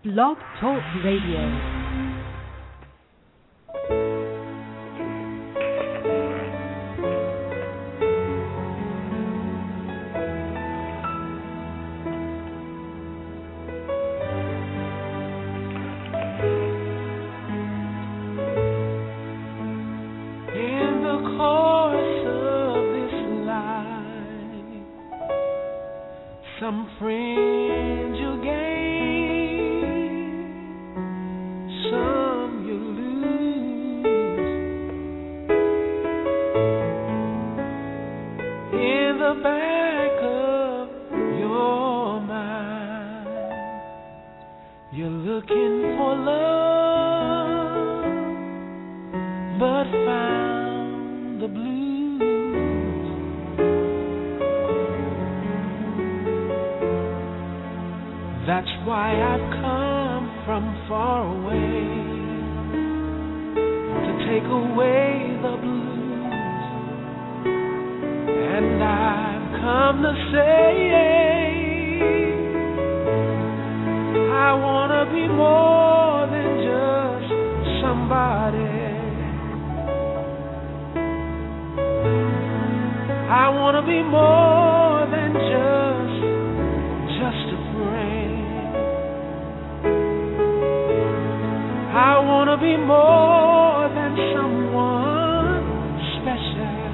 Blog Talk Radio. Some friends you gain, some you lose. In the back of your mind, you're looking for love, but found the blues. That's why I've come from far away to take away the blues. And I've come to say I want to be more than just somebody. I want to be more than just a friend. I want to be more than someone special,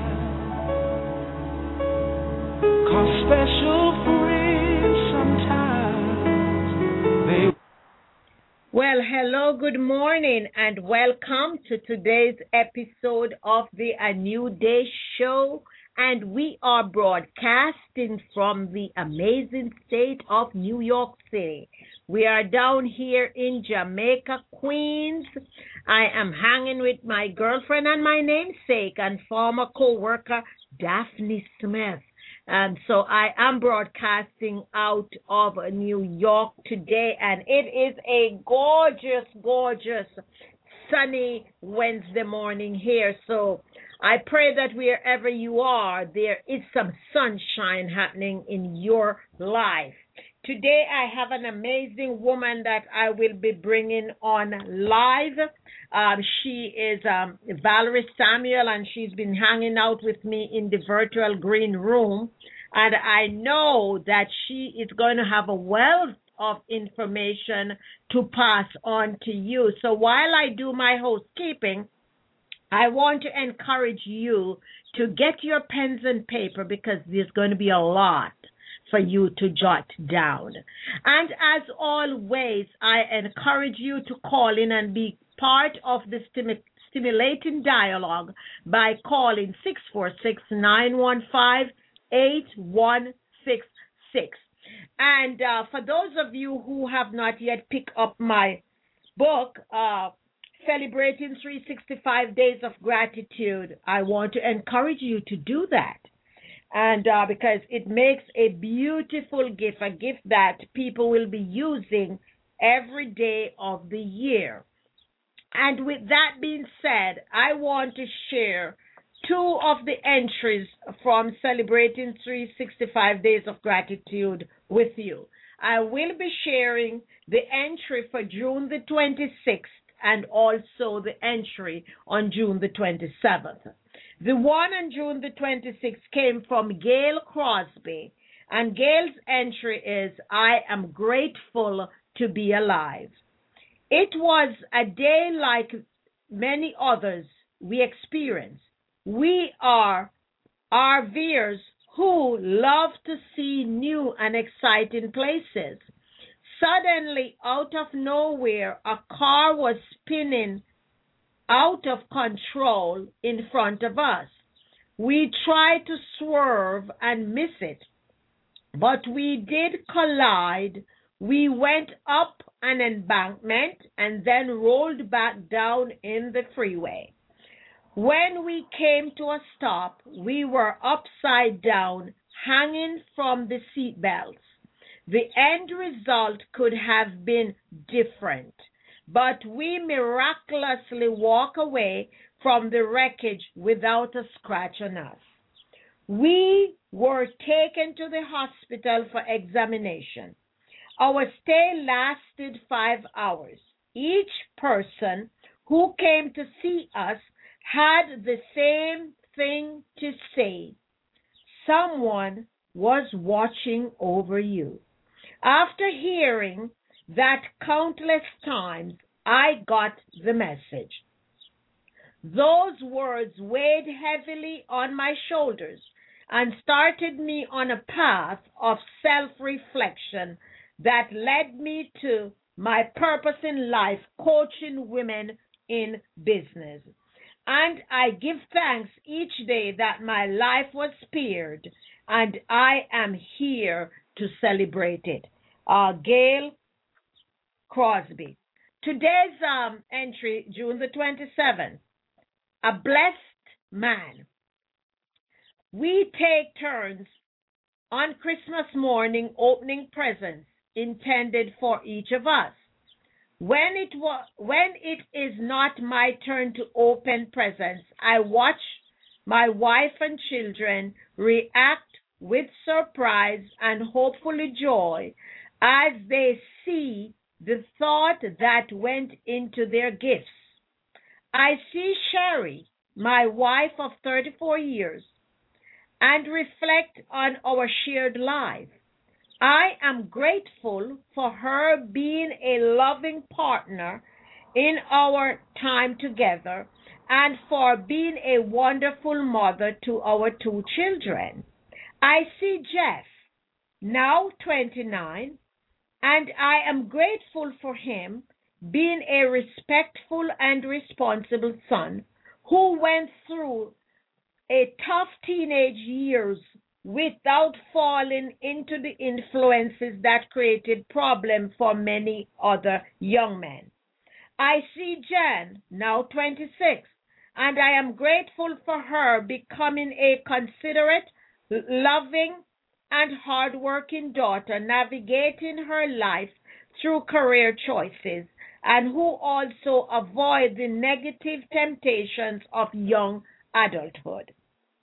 'cause special friends sometimes they... Well, hello, good morning, and welcome to today's episode of the A New Day Show. And we are broadcasting from the amazing state of New York City. We are down here in Jamaica, Queens. I am hanging with my girlfriend and my namesake and former co-worker, Daphne Smith. And so I am broadcasting out of New York today, and it is a gorgeous, gorgeous sunny Wednesday morning here. So I pray that wherever you are, there is some sunshine happening in your life. Today, I have an amazing woman that I will be bringing on live. She is Valerie Samuel, and she's been hanging out with me in the virtual green room. And I know that she is going to have a wealth of information to pass on to you. So while I do my housekeeping, I want to encourage you to get your pens and paper, because there's going to be a lot for you to jot down. And as always, I encourage you to call in and be part of the stimulating dialogue by calling 646-915-8166. And for those of you who have not yet picked up my book, Celebrating 365 Days of Gratitude, I want to encourage you to do that. And because it makes a beautiful gift, a gift that people will be using every day of the year. And with that being said, I want to share two of the entries from Celebrating 365 Days of Gratitude with you. I will be sharing the entry for June the 26th and also the entry on June the 27th. The one on June the 26th came from Gail Crosby, and Gail's entry is, I am grateful to be alive. It was a day like many others we experience. We are RVers who love to see new and exciting places. Suddenly, out of nowhere, a car was spinning out of control in front of us. We tried to swerve and miss it, but we did collide. We went up an embankment and then rolled back down in the freeway. When we came to a stop, we were upside down, hanging from the seat belts. The end result could have been different, but we miraculously walk away from the wreckage without a scratch on us. We were taken to the hospital for examination. Our stay lasted 5 hours. Each person who came to see us had the same thing to say. Someone was watching over you. After hearing that countless times, I got the message. Those words weighed heavily on my shoulders and started me on a path of self-reflection that led me to my purpose in life, coaching women in business. And I give thanks each day that my life was spared, and I am here to celebrate it. Gail Crosby. Today's entry, June the 27th. A blessed man. We take turns on Christmas morning opening presents intended for each of us. When it is not my turn to open presents, I watch my wife and children react with surprise and hopefully joy as they see the thought that went into their gifts. I see Sherry, my wife of 34 years, and reflect on our shared life. I am grateful for her being a loving partner in our time together and for being a wonderful mother to our 2 children. I see Jeff, now 29, and I am grateful for him being a respectful and responsible son who went through a tough teenage years without falling into the influences that created problems for many other young men. I see Jen, now 26, and I am grateful for her becoming a considerate, loving, and hardworking daughter, navigating her life through career choices, and who also avoid the negative temptations of young adulthood.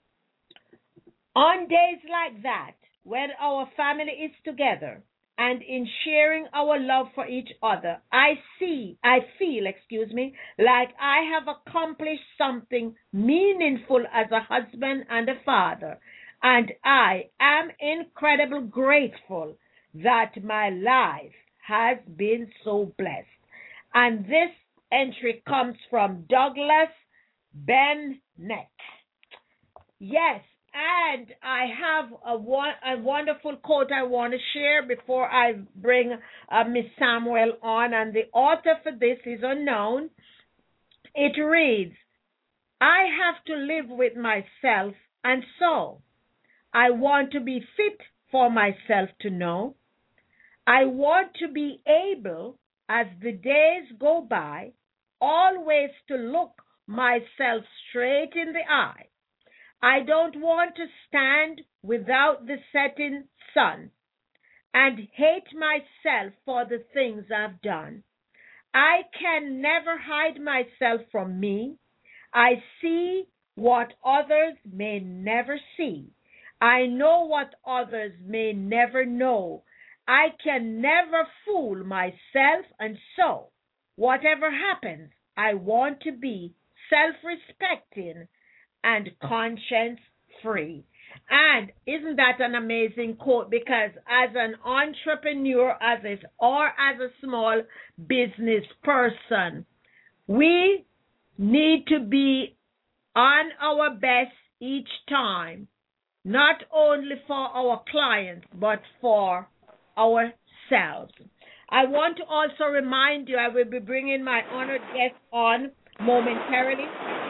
On days like that, when our family is together and in sharing our love for each other, I feel, like I have accomplished something meaningful as a husband and a father, and I am incredibly grateful that my life has been so blessed. And this entry comes from Douglas Bennett. Yes, and I have a wonderful quote I want to share before I bring Miss Samuel on, and the author for this is unknown. It reads, I have to live with myself, and so I want to be fit for myself to know. I want to be able, as the days go by, always to look myself straight in the eye. I don't want to stand without the setting sun and hate myself for the things I've done. I can never hide myself from me. I see what others may never see. I know what others may never know. I can never fool myself, and so, whatever happens, I want to be self-respecting and conscience-free. And isn't that an amazing quote? Because as an entrepreneur, or as a small business person, we need to be on our best each time, not only for our clients, but for ourselves. I want to also remind you, I will be bringing my honored guest on momentarily.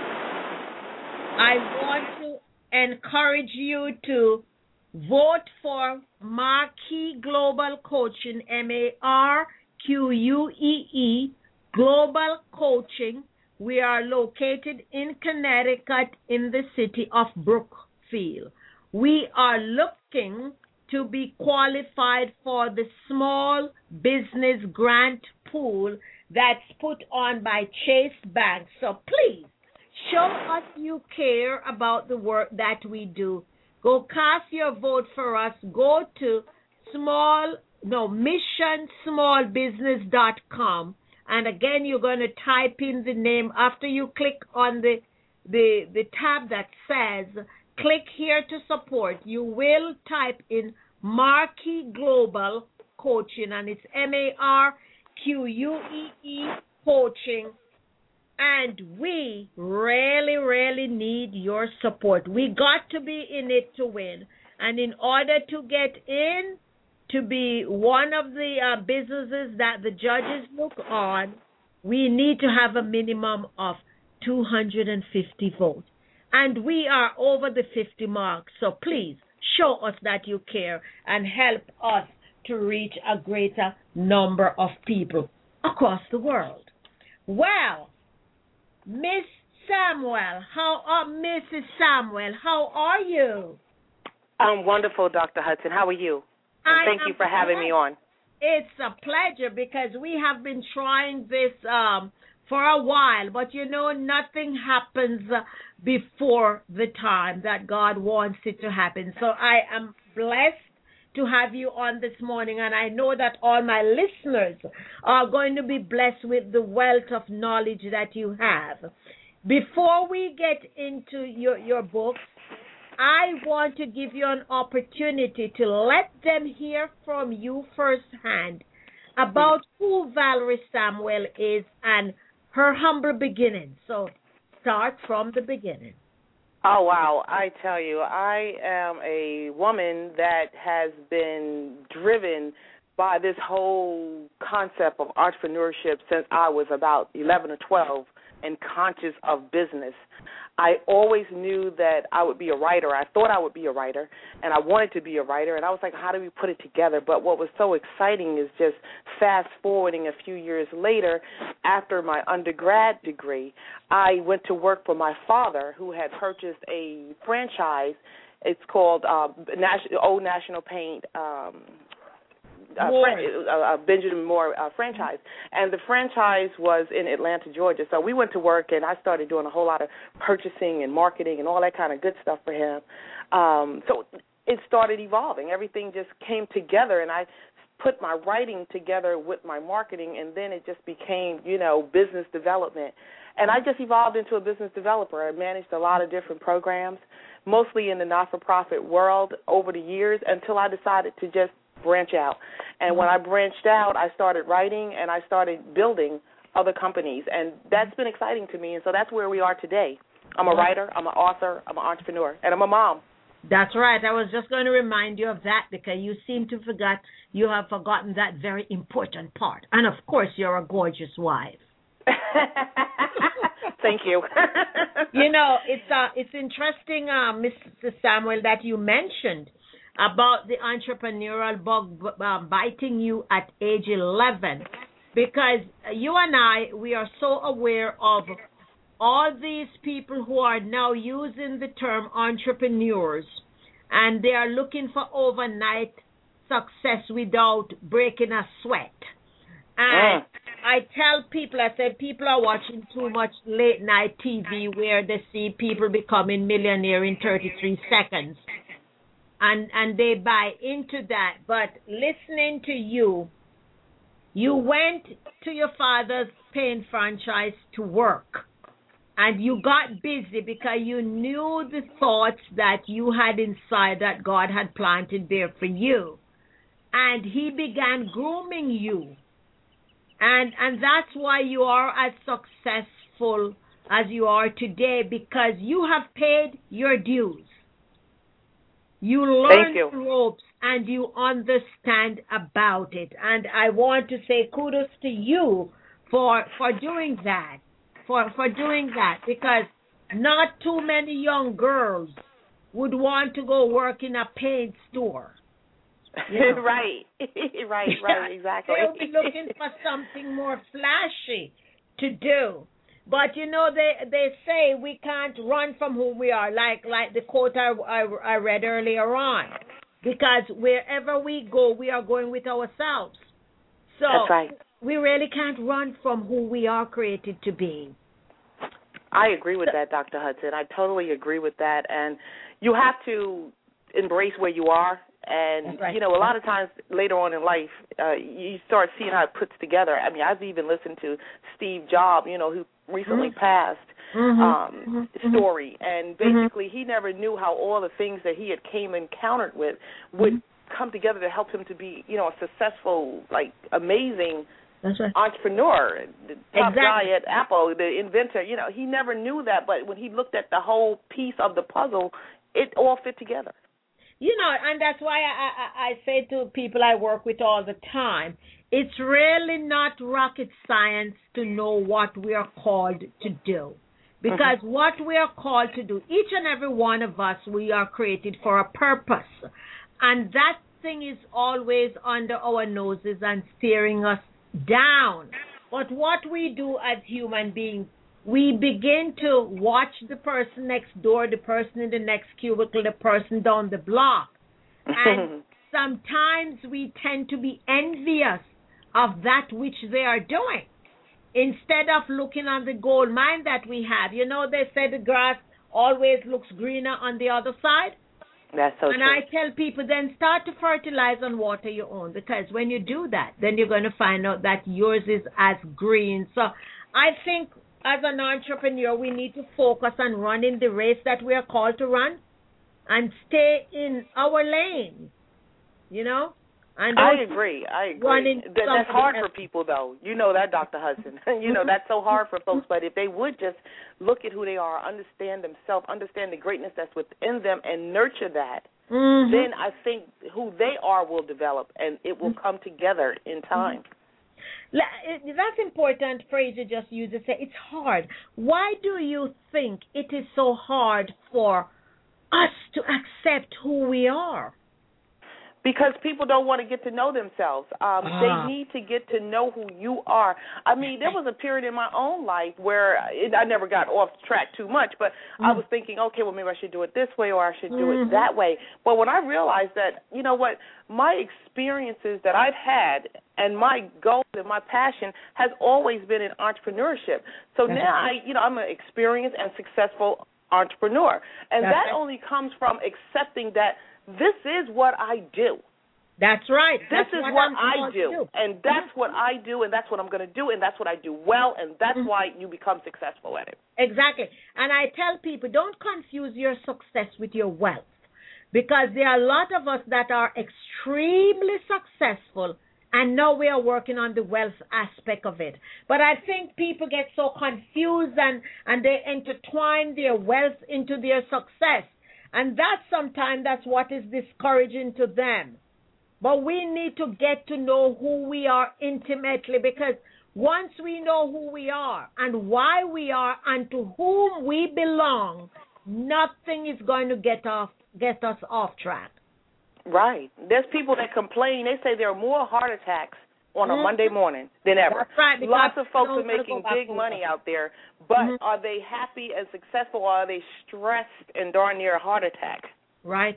I want to encourage you to vote for Marquee Global Coaching, MARQUEE, Global Coaching. We are located in Connecticut in the city of Brookfield. We are looking to be qualified for the small business grant pool that's put on by Chase Bank. So please, show us you care about the work that we do. Go cast your vote for us. Go to missionsmallbusiness.com. And again, you're going to type in the name after you click on the tab that says click here to support. You will type in Marquee Global Coaching, and it's MARQUEE Coaching. And we really, really need your support. We got to be in it to win. And in order to get in, to be one of the businesses that the judges look on, we need to have a minimum of 250 votes. And we are over the 50 mark. So please show us that you care and help us to reach a greater number of people across the world. Well, Miss Samuel, Mrs. Samuel, how are you? I'm wonderful, Dr. Hudson. How are you? And thank you for having me on. It's a pleasure because we have been trying this for a while, but nothing happens before the time that God wants it to happen. So I am blessed to have you on this morning, and I know that all my listeners are going to be blessed with the wealth of knowledge that you have. Before we get into your books, I want to give you an opportunity to let them hear from you firsthand about who Valerie Samuel is and her humble beginning. So start from the beginning. Oh, wow. I tell you, I am a woman that has been driven by this whole concept of entrepreneurship since I was about 11 or 12 and conscious of business. I always knew that I would be a writer. I thought I would be a writer, and I wanted to be a writer, and I was like, how do we put it together? But what was so exciting is just fast-forwarding a few years later, after my undergrad degree, I went to work for my father, who had purchased a franchise. It's called Old National Paint Benjamin Moore franchise, and the franchise was in Atlanta, Georgia. So we went to work, and I started doing a whole lot of purchasing and marketing and all that kind of good stuff for him. So it started evolving. Everything just came together, and I put my writing together with my marketing, and then it just became, business development. And I just evolved into a business developer. I managed a lot of different programs, mostly in the not-for-profit world over the years, until I decided to just branch out. And when I branched out, I started writing and I started building other companies, and that's been exciting to me. And so that's where we are today. I'm a writer, I'm an author, I'm an entrepreneur, and I'm a mom. That's right. I was just going to remind you of that because you seem to you have forgotten that very important part. And of course, you're a gorgeous wife. Thank you. It's interesting, Mr. Samuel, that you mentioned about the entrepreneurial bug biting you at age 11, because you and I, we are so aware of all these people who are now using the term entrepreneurs, and they are looking for overnight success without breaking a sweat. And I tell people, I say people are watching too much late night TV where they see people becoming millionaire in 33 seconds. And they buy into that. But listening to you, you went to your father's paint franchise to work. And you got busy because you knew the thoughts that you had inside that God had planted there for you. And he began grooming you. And that's why you are as successful as you are today, because you have paid your dues. You learn the ropes and you understand about it. And I want to say kudos to you for doing that, for doing that, because not too many young girls would want to go work in a paint store. Right, exactly. They'll be looking for something more flashy to do. But, they say we can't run from who we are, like the quote I read earlier on. Because wherever we go, we are going with ourselves. So that's right. We really can't run from who we are created to be. I agree with that, Dr. Hudson. I totally agree with that. And you have to embrace where you are And, right. you know, a lot of times later on in life, you start seeing how it puts together. I mean, I've even listened to Steve Jobs, you know, who recently passed, story. And basically he never knew how all the things that he had encountered with would come together to help him to be, you know, a successful, like, amazing entrepreneur, the top guy at Apple, the inventor. You know, he never knew that, but when he looked at the whole piece of the puzzle, it all fit together. You know, and that's why I say to people I work with all the time, it's really not rocket science to know what we are called to do. Because what we are called to do, each and every one of us, we are created for a purpose. And that thing is always under our noses and staring us down. But what we do as human beings, we begin to watch the person next door, the person in the next cubicle, the person down the block. And sometimes we tend to be envious of that which they are doing, instead of looking on the gold mine that we have. You know, they say the grass always looks greener on the other side. That's so true. And I tell people, then start to fertilize and water your own, because when you do that, then you're going to find out that yours is as green. So I think as an entrepreneur, we need to focus on running the race that we are called to run and stay in our lane, you know? And I agree. That's hard for people, though. You know that, Dr. Hudson. You know, that's so hard for folks. But if they would just look at who they are, understand themselves, understand the greatness that's within them, and nurture that, then I think who they are will develop, and it will come together in time. That's important phrase you just used to say. It's hard. Why do you think it is so hard for us to accept who we are? Because people don't want to get to know themselves. They need to get to know who you are. I mean, there was a period in my own life where I never got off track too much, but I was thinking, okay, well, maybe I should do it this way or I should do it that way. But when I realized that, you know what, my experiences that I've had and my goal and my passion has always been in entrepreneurship. So now, I'm an experienced and successful entrepreneur. And that only comes from accepting that this is what I do. That's right. This is what I do. And that's what I do, and that's what I'm going to do, and that's what I do well, and that's why you become successful at it. Exactly. And I tell people, don't confuse your success with your wealth, because there are a lot of us that are extremely successful, and now we are working on the wealth aspect of it. But I think people get so confused, and they intertwine their wealth into their success. And that's what is discouraging to them. But we need to get to know who we are intimately, because once we know who we are and why we are and to whom we belong, nothing is going to get us off track. Right. There's people that complain. They say there are more heart attacks on a Monday morning than ever. That's right, lots of folks are making big money out there, but are they happy and successful, or are they stressed and darn near a heart attack? Right.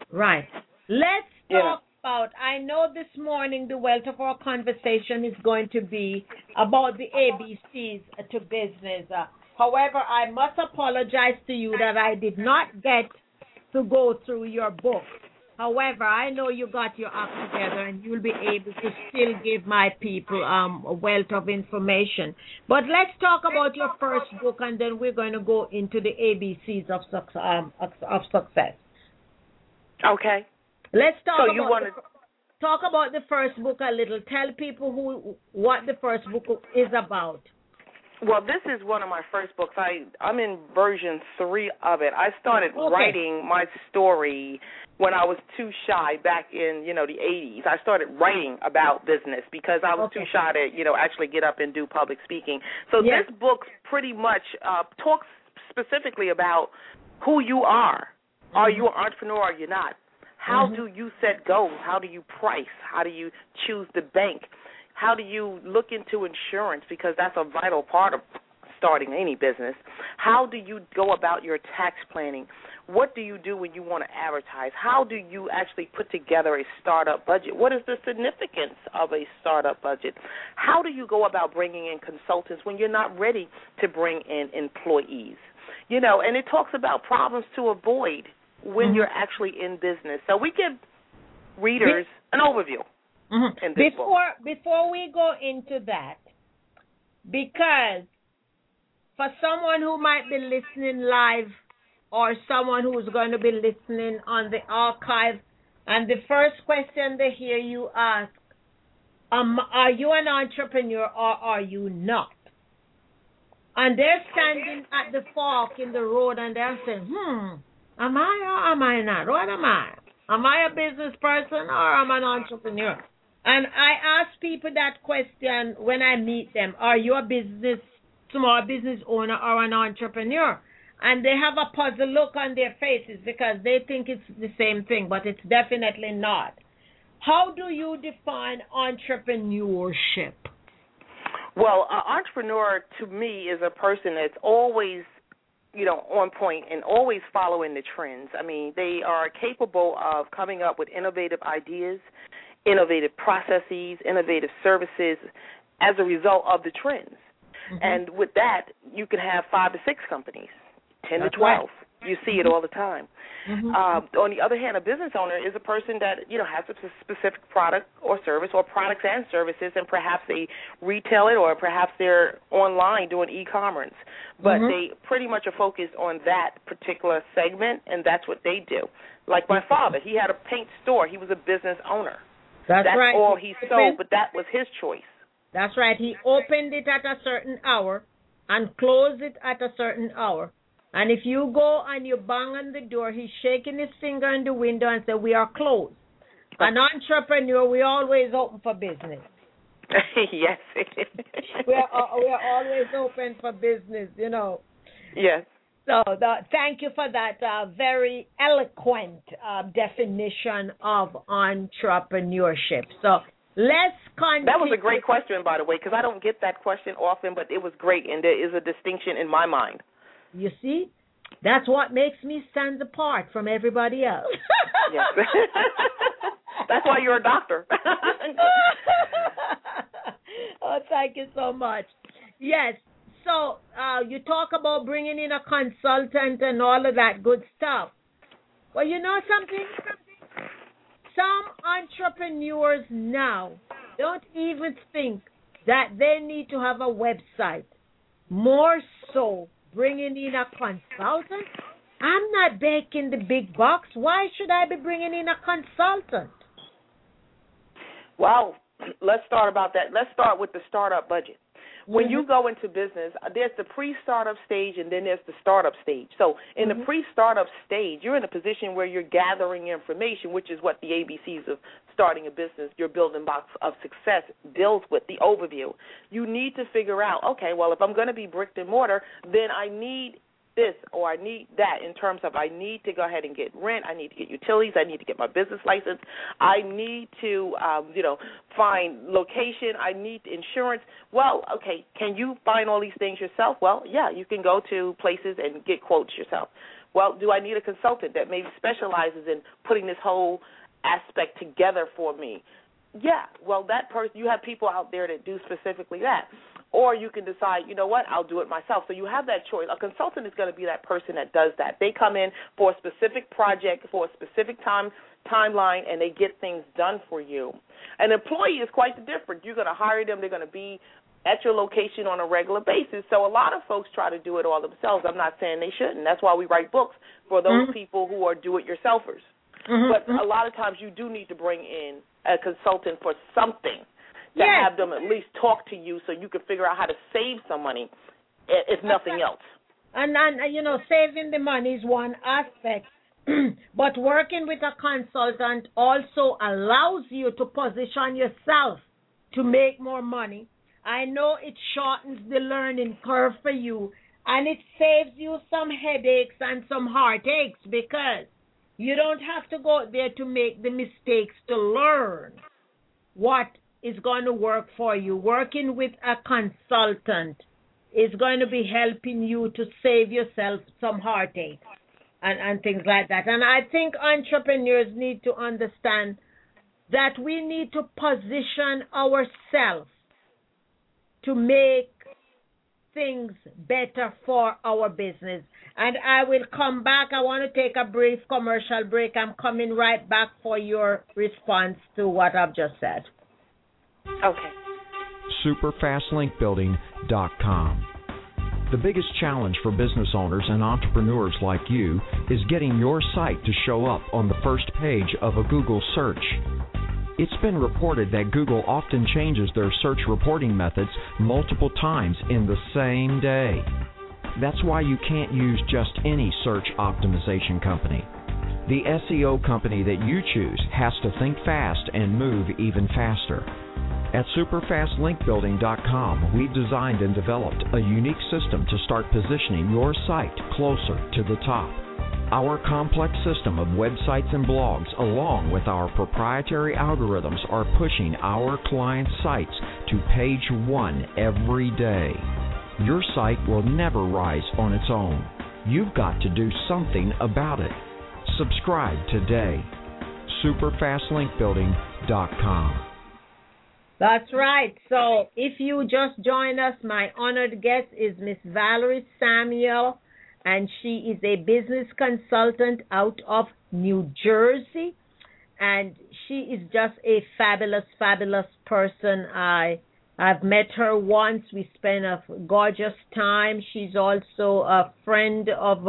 Let's talk about, I know this morning the wealth of our conversation is going to be about the ABCs to business. However, I must apologize to you that I did not get to go through your book. However, I know you got your act together, and you'll be able to still give my people a wealth of information. But let's talk about your first book, and then we're going to go into the ABCs of success. Okay. Let's talk talk about the first book a little. Tell people what the first book is about. Well, this is one of my first books. I'm in version 3 of it. I started writing my story when I was too shy back in, the 80s. I started writing about business because I was too shy to, actually get up and do public speaking. So this book pretty much talks specifically about who you are. Are you an entrepreneur or are you not? How do you set goals? How do you price? How do you choose the bank? How do you look into insurance, because that's a vital part of starting any business? How do you go about your tax planning? What do you do when you want to advertise? How do you actually put together a startup budget? What is the significance of a startup budget? How do you go about bringing in consultants when you're not ready to bring in employees? And it talks about problems to avoid when you're actually in business. So we give readers an overview in this book. Before we go into that, because for someone who might be listening live or someone who's going to be listening on the archive, and the first question they hear you ask, are you an entrepreneur or are you not? And they're standing at the fork in the road and they're saying, am I or am I not? What am I? Am I a business person or am I an entrepreneur? And I ask people that question when I meet them. Are you a small business owner or an entrepreneur? And they have a puzzled look on their faces because they think it's the same thing, but it's definitely not. How do you define entrepreneurship? Well, an entrepreneur to me is a person that's always, on point and always following the trends. I mean, they are capable of coming up with innovative ideas, innovative processes, innovative services as a result of the trends. Mm-hmm. And with that, you can have 5 to 6 companies, 10 to 12. Right. You see it all the time. Mm-hmm. On the other hand, a business owner is a person that, has a specific product or service or products and services, and perhaps they retail it or perhaps they're online doing e-commerce. But they pretty much are focused on that particular segment, and that's what they do. Like my father, he had a paint store. He was a business owner. That's right. All he sold, but that was his choice. That's right. He opened it at a certain hour and closed it at a certain hour. And if you go and you bang on the door, he's shaking his finger in the window and say, we are closed. An entrepreneur, we always open for business. Yes. we are always open for business, Yes. So thank you for that very eloquent definition of entrepreneurship. So let's continue. That was a great question, by the way, because I don't get that question often, but it was great, and there is a distinction in my mind. You see, that's what makes me stand apart from everybody else. Yes. That's why you're a doctor. Oh, thank you so much. Yes. So you talk about bringing in a consultant and all of that good stuff. Well, you know something? Some entrepreneurs now don't even think that they need to have a website. More so, bringing in a consultant? I'm not baking the big bucks. Why should I be bringing in a consultant? Well, let's start about that. Let's start with the startup budget. When you go into business, there's the pre-startup stage and then there's the startup stage. So in the pre-startup stage, you're in a position where you're gathering information, which is what the ABCs of starting a business, your building blocks of success, deals with, the overview. You need to figure out, okay, well, if I'm going to be brick and mortar, then I need this or I need that in terms of I need to go ahead and get rent, I need to get utilities, I need to get my business license, I need to, find location, I need insurance. Well, okay, can you find all these things yourself? Well, yeah, you can go to places and get quotes yourself. Well, do I need a consultant that maybe specializes in putting this whole aspect together for me? Yeah, well, that person, you have people out there that do specifically that. Or you can decide, you know what, I'll do it myself. So you have that choice. A consultant is going to be that person that does that. They come in for a specific project, for a specific timeline, and they get things done for you. An employee is quite different. You're going to hire them. They're going to be at your location on a regular basis. So a lot of folks try to do it all themselves. I'm not saying they shouldn't. That's why we write books for those people who are do-it-yourselfers. But a lot of times you do need to bring in a consultant for something. Have them at least talk to you so you can figure out how to save some money, if nothing else. And saving the money is one aspect, but working with a consultant also allows you to position yourself to make more money. I know it shortens the learning curve for you, and it saves you some headaches and some heartaches because you don't have to go there to make the mistakes to learn what is going to work for you. Working with a consultant is going to be helping you to save yourself some heartache and things like that. And I think entrepreneurs need to understand that we need to position ourselves to make things better for our business. And I will come back. I want to take a brief commercial break. I'm coming right back for your response to what I've just said. Okay. Superfastlinkbuilding.com. The biggest challenge for business owners and entrepreneurs like you is getting your site to show up on the first page of a Google search. It's been reported that Google often changes their search reporting methods multiple times in the same day. That's why you can't use just any search optimization company. The SEO company that you choose has to think fast and move even faster. At superfastlinkbuilding.com, we've designed and developed a unique system to start positioning your site closer to the top. Our complex system of websites and blogs, along with our proprietary algorithms, are pushing our clients' sites to page 1 every day. Your site will never rise on its own. You've got to do something about it. Subscribe today. superfastlinkbuilding.com. That's right. So if you just join us, my honored guest is Miss Valerie Samuel, and she is a business consultant out of New Jersey. And she is just a fabulous, fabulous person. I've met her once. We spent a gorgeous time. She's also a friend of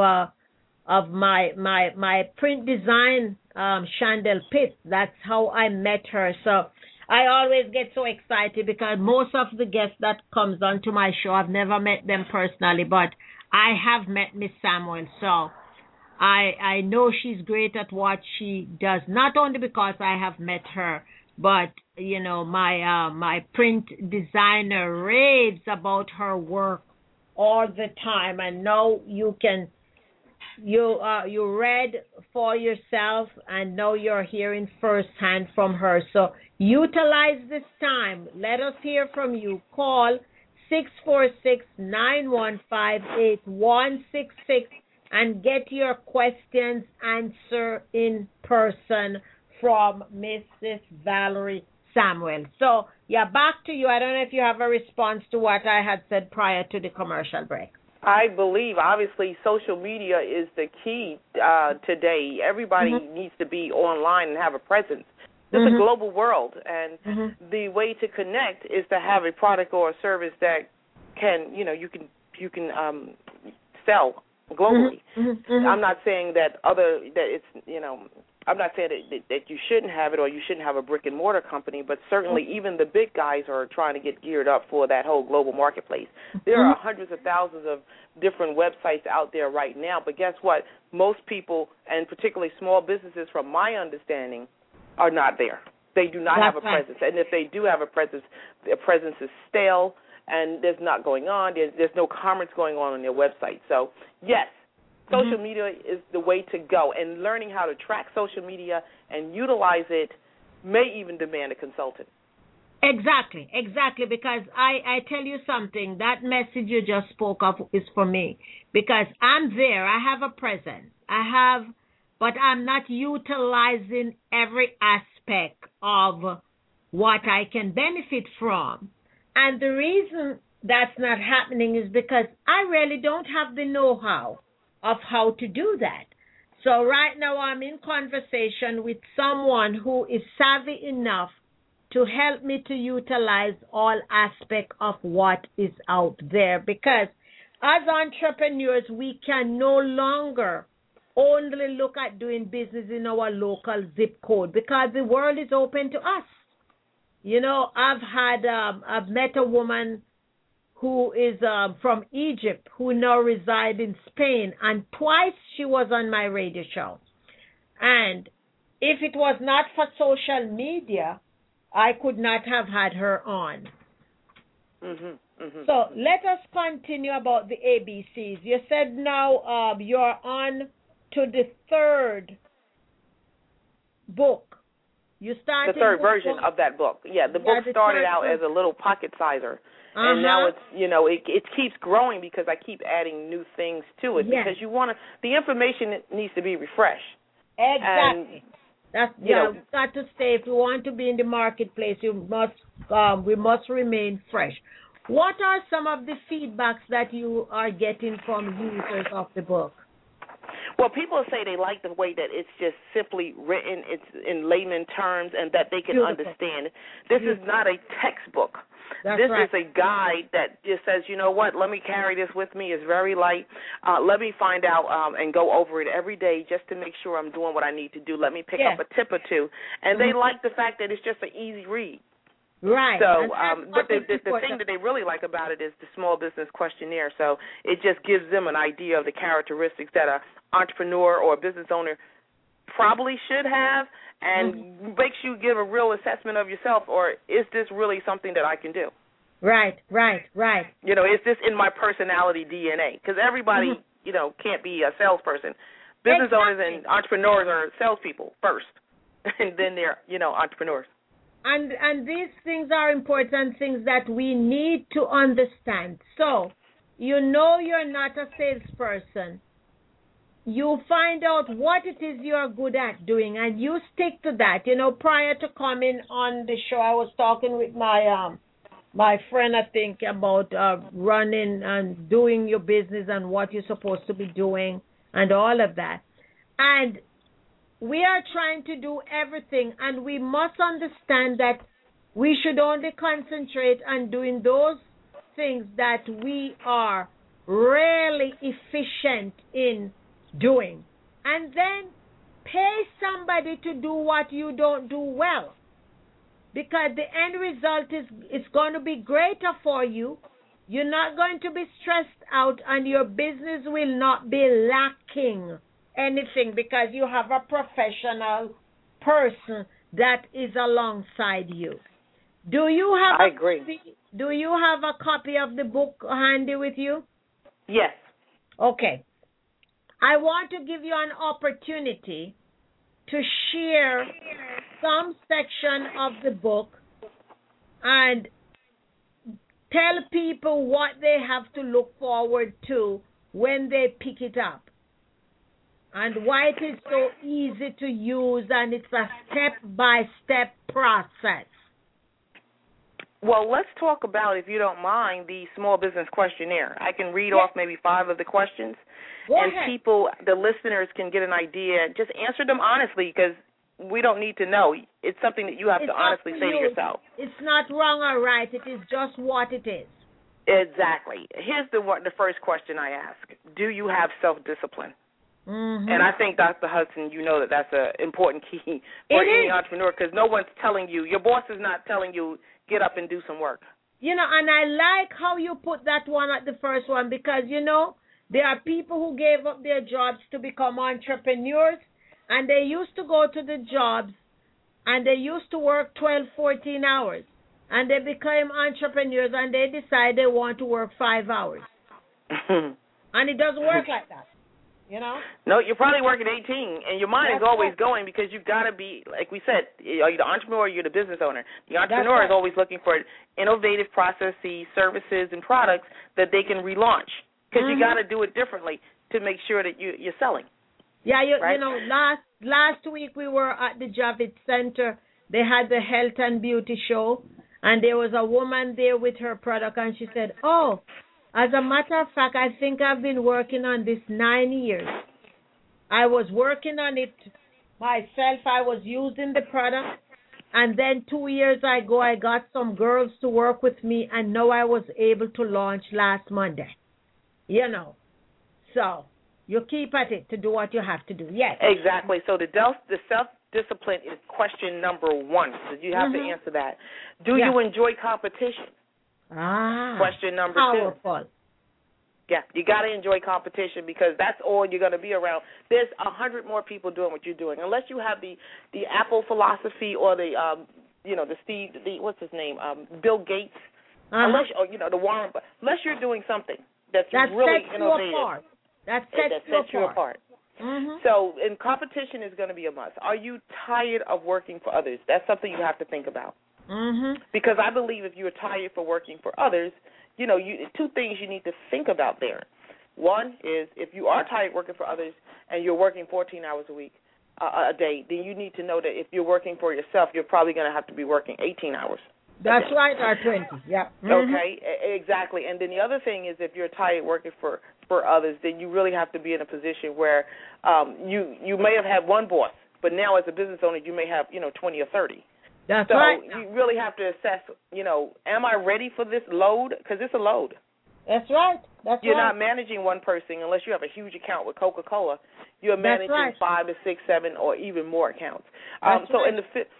my print design, Chandel Pitt. That's how I met her. So I always get so excited because most of the guests that comes onto my show, I've never met them personally, but I have met Miss Samuel. So I know she's great at what she does, not only because I have met her, but you know, my print designer raves about her work all the time. And now you read for yourself, and now you're hearing firsthand from her. So utilize this time. Let us hear from you. Call 646-915-8166 and get your questions answered in person from Mrs. Valerie Samuel. So, yeah, back to you. I don't know if you have a response to what I had said prior to the commercial break. I believe, obviously, social media is the key today. Everybody needs to be online and have a presence. It's a global world, and the way to connect is to have a product or a service that can, you can sell globally. I'm not saying I'm not saying that you shouldn't have it or you shouldn't have a brick and mortar company, but certainly even the big guys are trying to get geared up for that whole global marketplace. There are hundreds of thousands of different websites out there right now, but guess what? Most people, and particularly small businesses, from my understanding, are not there. They do not have a presence. And if they do have a presence, their presence is stale and there's not going on. There's no commerce going on their website. So, yes, social media is the way to go. And learning how to track social media and utilize it may even demand a consultant. Exactly, because I tell you something, that message you just spoke of is for me, because I'm there, I have a presence, but I'm not utilizing every aspect of what I can benefit from. And the reason that's not happening is because I really don't have the know-how of how to do that. So right now I'm in conversation with someone who is savvy enough to help me to utilize all aspects of what is out there, because as entrepreneurs, we can no longer only look at doing business in our local zip code, because the world is open to us. You know, I've met a woman who is from Egypt who now resides in Spain, and twice she was on my radio show. And if it was not for social media, I could not have had her on. So let us continue about the ABCs. You said now you're on to the third book. You started the third version of that book. Yeah, the book started out as a little pocket sizer. And now it's, it keeps growing because I keep adding new things to it, because the information needs to be refreshed. Exactly. We've got to stay. If we want to be in the marketplace, we must remain fresh. What are some of the feedbacks that you are getting from users of the book? Well, people say they like the way that it's just simply written, it's in layman terms, and that they can understand. This is not a textbook. That's this right. is a guide that just says, you know what, let me carry this with me. It's very light. Let me find out and go over it every day just to make sure I'm doing what I need to do. Let me pick up a tip or two. And they like the fact that it's just an easy read. Right. So, but the thing that they really like about it is the small business questionnaire. So it just gives them an idea of the characteristics that an entrepreneur or a business owner probably should have, and makes you give a real assessment of yourself, or is this really something that I can do? Right. You know, is this in my personality DNA? Because everybody, you know, can't be a salesperson. Business owners and entrepreneurs are salespeople first, and then they're, you know, entrepreneurs. And these things are important things that we need to understand. So, you know you're not a salesperson. You find out what it is you're good at doing, and you stick to that. You know, prior to coming on the show, I was talking with my friend, I think, about running and doing your business and what you're supposed to be doing and all of that. And we are trying to do everything, and we must understand that we should only concentrate on doing those things that we are really efficient in doing, and then pay somebody to do what you don't do well, because the end result is going to be greater for you. You're not going to be stressed out, and your business will not be lacking anything because you have a professional person that is alongside you. Do you have I agree. Do you have a copy of the book handy with you? Yes. Okay. I want to give you an opportunity to share some section of the book and tell people what they have to look forward to when they pick it up, and why it is so easy to use, and it's a step-by-step process. Well, let's talk about, if you don't mind, the small business questionnaire. I can read off maybe 5 of the questions, Go and ahead. people, the listeners, can get an idea. Just answer them honestly, because we don't need to know. It's something that you have to honestly say to yourself. It's not wrong or right. It is just what it is. Exactly. Here's the first question I ask. Do you have self-discipline? And I think, Dr. Hudson, you know that that's an important key for any entrepreneur, because no one's telling you, your boss is not telling you, get up and do some work. You know, and I like how you put that one at the first one, because, you know, there are people who gave up their jobs to become entrepreneurs, and they used to go to the jobs, and they used to work 12, 14 hours, and they became entrepreneurs, and they decide they want to work 5 hours. And it doesn't work like that. You know? No, you're probably working 18, and your mind is always going, because you've got to be, like we said, are you the entrepreneur or you're the business owner? The entrepreneur is always looking for innovative processes, services, and products that they can relaunch, because you got to do it differently to make sure that you're selling. Yeah, right? You know, last week we were at the Javits Center. They had the health and beauty show, and there was a woman there with her product, and she said, oh, as a matter of fact, I think I've been working on this 9 years. I was working on it myself. I was using the product. And then 2 years ago, I got some girls to work with me, and now I was able to launch last Monday. You know. So you keep at it to do what you have to do. Yes. Exactly. So the self-discipline is question number 1. So you have to answer that. Do you enjoy competition? Question number 2. Powerful. Yeah, you got to enjoy competition, because that's all you're going to be around. There's 100 more people doing what you're doing. Unless you have the Apple philosophy, or the what's his name, Bill Gates. Unless the Warren, unless you're doing something that's really innovative. That sets you apart. So, and competition is going to be a must. Are you tired of working for others? That's something you have to think about. Because I believe if you're tired for working for others, you know, 2 things you need to think about there. One is, if you are tired working for others and you're working 14 hours a day, then you need to know that if you're working for yourself, you're probably going to have to be working 18 hours. That's right, or 20. Yeah. Okay, exactly. And then the other thing is, if you're tired working for others, then you really have to be in a position where you may have had one boss, but now as a business owner, you may have 20 or 30. That's so right. You really have to assess, am I ready for this load? Because it's a load. That's right. You're not managing one person unless you have a huge account with Coca-Cola. You're managing 5 to 6, 7, or even more accounts. In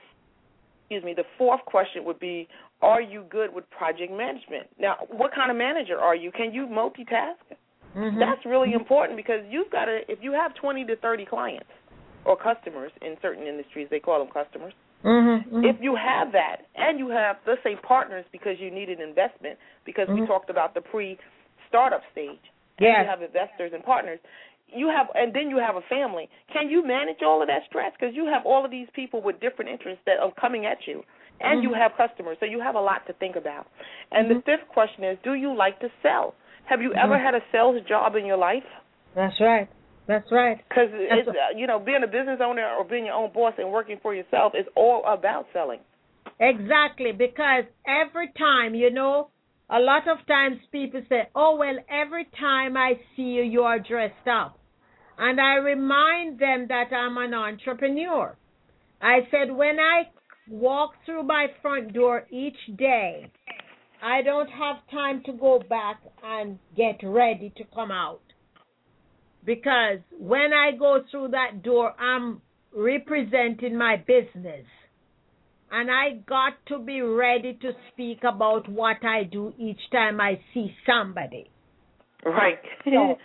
the fourth question would be, are you good with project management? Now, what kind of manager are you? Can you multitask? Mm-hmm. That's really important, because you've got to, if you have 20 to 30 clients or customers in certain industries, they call them customers. Mm-hmm. If you have that, and you have, let's say, partners because you need an investment, because we talked about the pre-startup stage, and you have investors and partners, and then you have a family. Can you manage all of that stress? Because you have all of these people with different interests that are coming at you, and you have customers, so you have a lot to think about. And the fifth question is, do you like to sell? Have you ever had a sales job in your life? That's right. That's right. Because being a business owner or being your own boss and working for yourself is all about selling. Exactly, because every time, a lot of times people say, oh, well, every time I see you, you are dressed up. And I remind them that I'm an entrepreneur. I said, when I walk through my front door each day, I don't have time to go back and get ready to come out. Because when I go through that door, I'm representing my business. And I got to be ready to speak about what I do each time I see somebody. Right. So,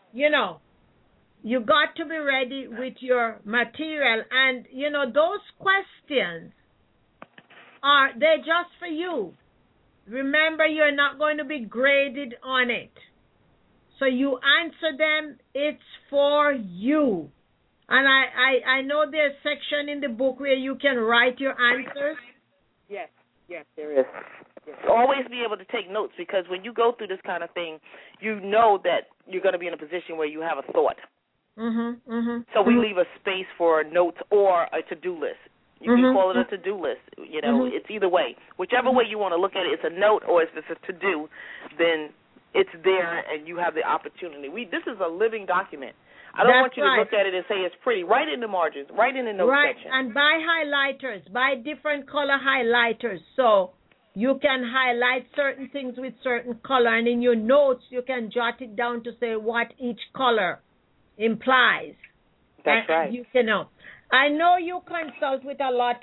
you got to be ready with your material. And, those questions they're just for you. Remember, you're not going to be graded on it. So you answer them, it's for you. And I know there's a section in the book where you can write your answers. Yes, there is. Yes. Always be able to take notes, because when you go through this kind of thing, you know that you're going to be in a position where you have a thought. So we leave a space for notes or a to-do list. You can call it a to-do list. It's either way. Whichever way you want to look at it, it's a note or if it's a to-do, then it's there and you have the opportunity. This is a living document. I don't want you to look at it and say it's pretty. Write in the margins. Write in the note section. And buy highlighters. Buy different color highlighters so you can highlight certain things with certain color. And in your notes, you can jot it down to say what each color implies. That's right. I know you consult with a lot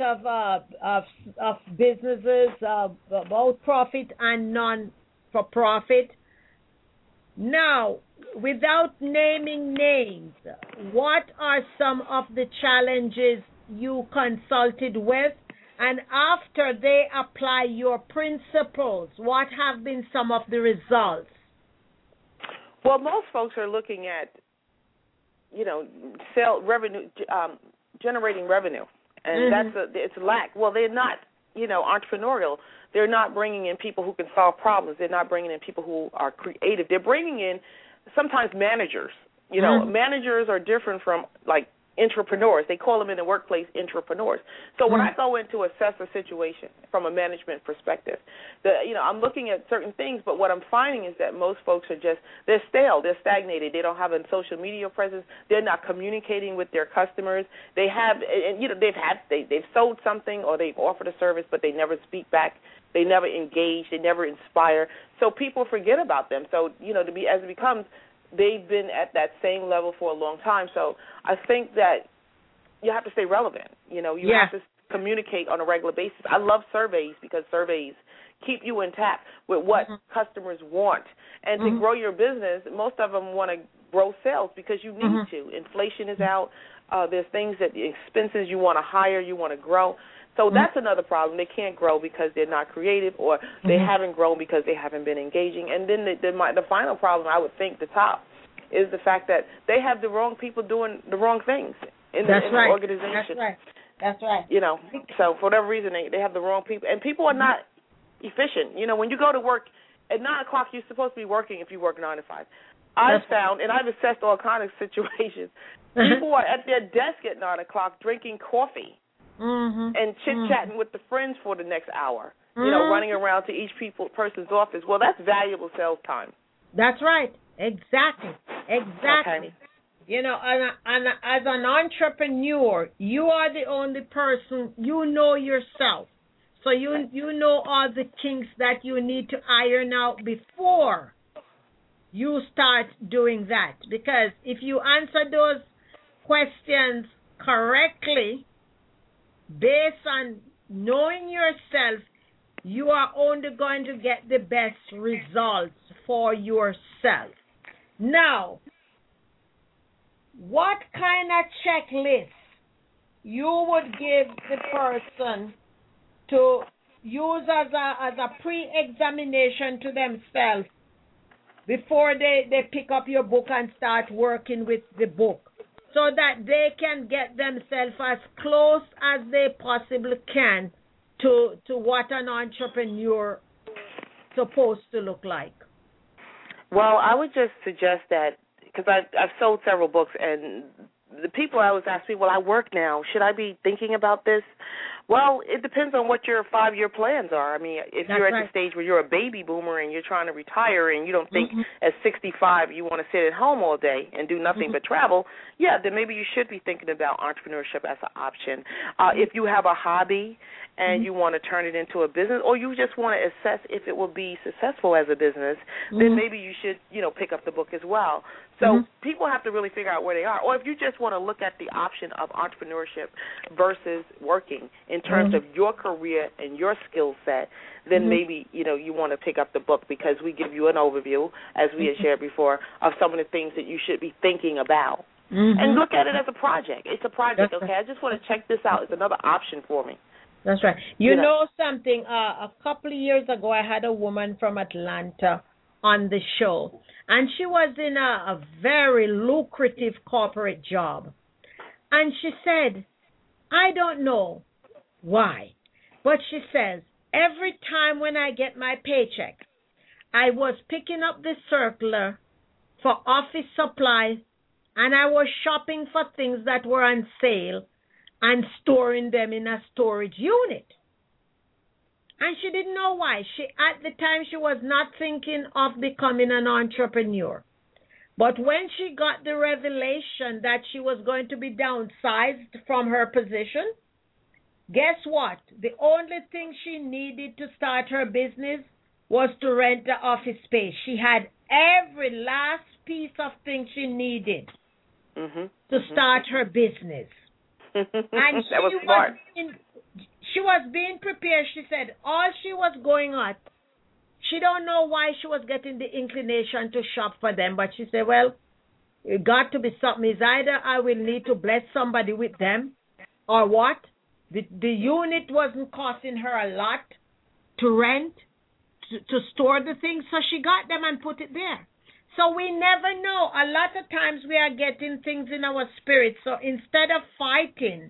of businesses about profit and non-for-profit. Now, without naming names, what are some of the challenges you consulted with? And after they apply your principles, what have been some of the results? Well, most folks are looking at, revenue, generating revenue, and it's lack. Well, they're not, entrepreneurial. They're not bringing in people who can solve problems. They're not bringing in people who are creative. They're bringing in sometimes managers. Managers are different from entrepreneurs. They call them in the workplace entrepreneurs. So when I go in to assess a situation from a management perspective, I'm looking at certain things, but what I'm finding is that most folks are they're stale, they're stagnated. They don't have a social media presence. They're not communicating with their customers. They've sold something or they've offered a service, but they never speak back. They never engage. They never inspire. So people forget about them. So, as it becomes, they've been at that same level for a long time. So I think that you have to stay relevant. You have to communicate on a regular basis. I love surveys because surveys keep you intact with what customers want. And to grow your business, most of them want to grow sales because you need to. Inflation is out. There's things that the expenses you want to hire, you want to grow. So that's another problem. They can't grow because they're not creative, or they haven't grown because they haven't been engaging. And then the final problem, I would think, the top, is the fact that they have the wrong people doing the wrong things in the organization. That's right. So for whatever reason, they have the wrong people. And people are not efficient. When you go to work at 9 o'clock, you're supposed to be working if you work 9 to 5. I've found, and I've assessed all kinds of situations, people are at their desk at 9 o'clock drinking coffee. and chit-chatting with the friends for the next hour. You know, running around to each person's office. Well, that's valuable sales time. That's right. Exactly. Okay. You know, and as an entrepreneur, you are the only person, you know yourself. So you know all the kinks that you need to iron out before you start doing that. Because if you answer those questions correctly, based on knowing yourself, you are only going to get the best results for yourself. Now, what kind of checklist you would give the person to use as a pre-examination to themselves before they pick up your book and start working with the book, so that they can get themselves as close as they possibly can to what an entrepreneur supposed to look like? Well, I would just suggest that, because I've sold several books, and the people I always ask me, well, I work now. Should I be thinking about this? Well, it depends on what your 5-year plans are. I mean, if you're at the stage where you're a baby boomer and you're trying to retire and you don't think at 65 you want to sit at home all day and do nothing but travel, yeah, then maybe you should be thinking about entrepreneurship as an option. If you have a hobby and you want to turn it into a business, or you just want to assess if it will be successful as a business, then maybe you should, pick up the book as well. So people have to really figure out where they are. Or if you just want to look at the option of entrepreneurship versus working in terms of your career and your skill set, then maybe, you want to pick up the book, because we give you an overview, as we had shared before, of some of the things that you should be thinking about. And look at it as a project. It's a project, okay? I just want to check this out. It's another option for me. That's right. You know something, a couple of years ago, I had a woman from Atlanta on the show, and she was in a very lucrative corporate job. And she said, I don't know why, but she says, every time when I get my paycheck, I was picking up the circular for office supplies, and I was shopping for things that were on sale and storing them in a storage unit. And she didn't know why. At the time, she was not thinking of becoming an entrepreneur. But when she got the revelation that she was going to be downsized from her position, guess what? The only thing she needed to start her business was to rent the office space. She had every last piece of thing she needed to start her business. And that was smart. She was being prepared. She said all she was going on, she don't know why she was getting the inclination to shop for them, but she said, well, it got to be something. It's either I will need to bless somebody with them, or what? The unit wasn't costing her a lot to rent, to store the things, so she got them and put it there. So we never know. A lot of times we are getting things in our spirit. So instead of fighting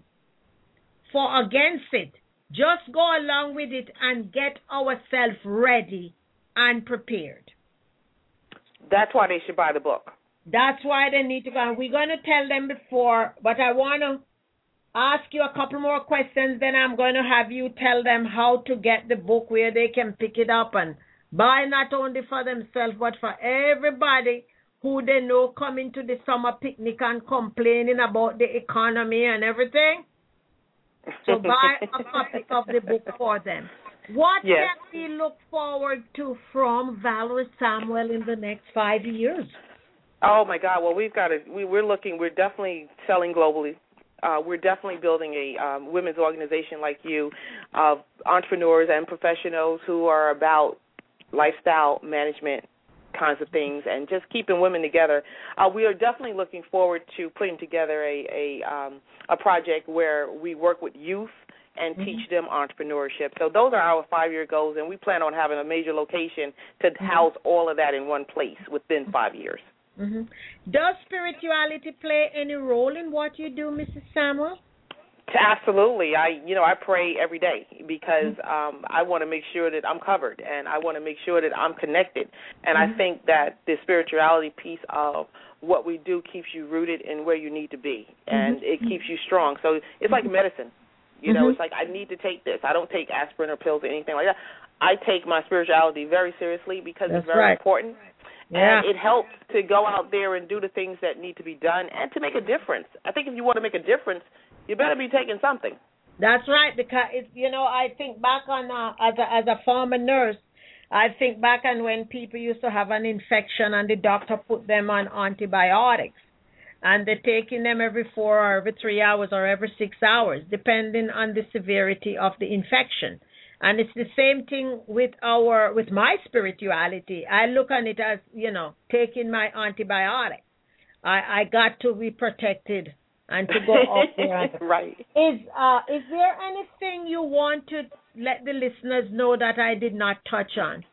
against it, just go along with it and get ourselves ready and prepared. That's why they should buy the book. That's why they need to go. And we're going to tell them before, but I want to ask you a couple more questions. Then I'm going to have you tell them how to get the book, where they can pick it up and buy, not only for themselves, but for everybody who they know coming to the summer picnic and complaining about the economy and everything. So buy a copy of the book for them. What can we look forward to from Valerie Samuel in the next 5 years? Oh my God! Well, we're definitely selling globally. We're definitely building a women's organization like you, of entrepreneurs and professionals who are about lifestyle management kinds of things and just keeping women together. We are definitely looking forward to putting together a project where we work with youth and teach them entrepreneurship. So those are our 5-year goals, and we plan on having a major location to house all of that in one place within 5 years. Does spirituality play any role in what you do, Mrs. Samuel? Absolutely. I pray every day, because I want to make sure that I'm covered, and I want to make sure that I'm connected. And I think that the spirituality piece of what we do keeps you rooted in where you need to be, and it keeps you strong. So it's like medicine. You know, it's like I need to take this. I don't take aspirin or pills or anything like that. I take my spirituality very seriously because it's very important. Yeah. And it helps to go out there and do the things that need to be done and to make a difference. I think if you want to make a difference, you better be taking something. That's right, because I think back on as a former nurse, I think back on when people used to have an infection and the doctor put them on antibiotics, and they're taking them every 4 or every 3 hours or every 6 hours, depending on the severity of the infection. And it's the same thing with my spirituality. I look on it as, taking my antibiotic. I got to be protected and to go up there. Right. Is there anything you want to let the listeners know that I did not touch on?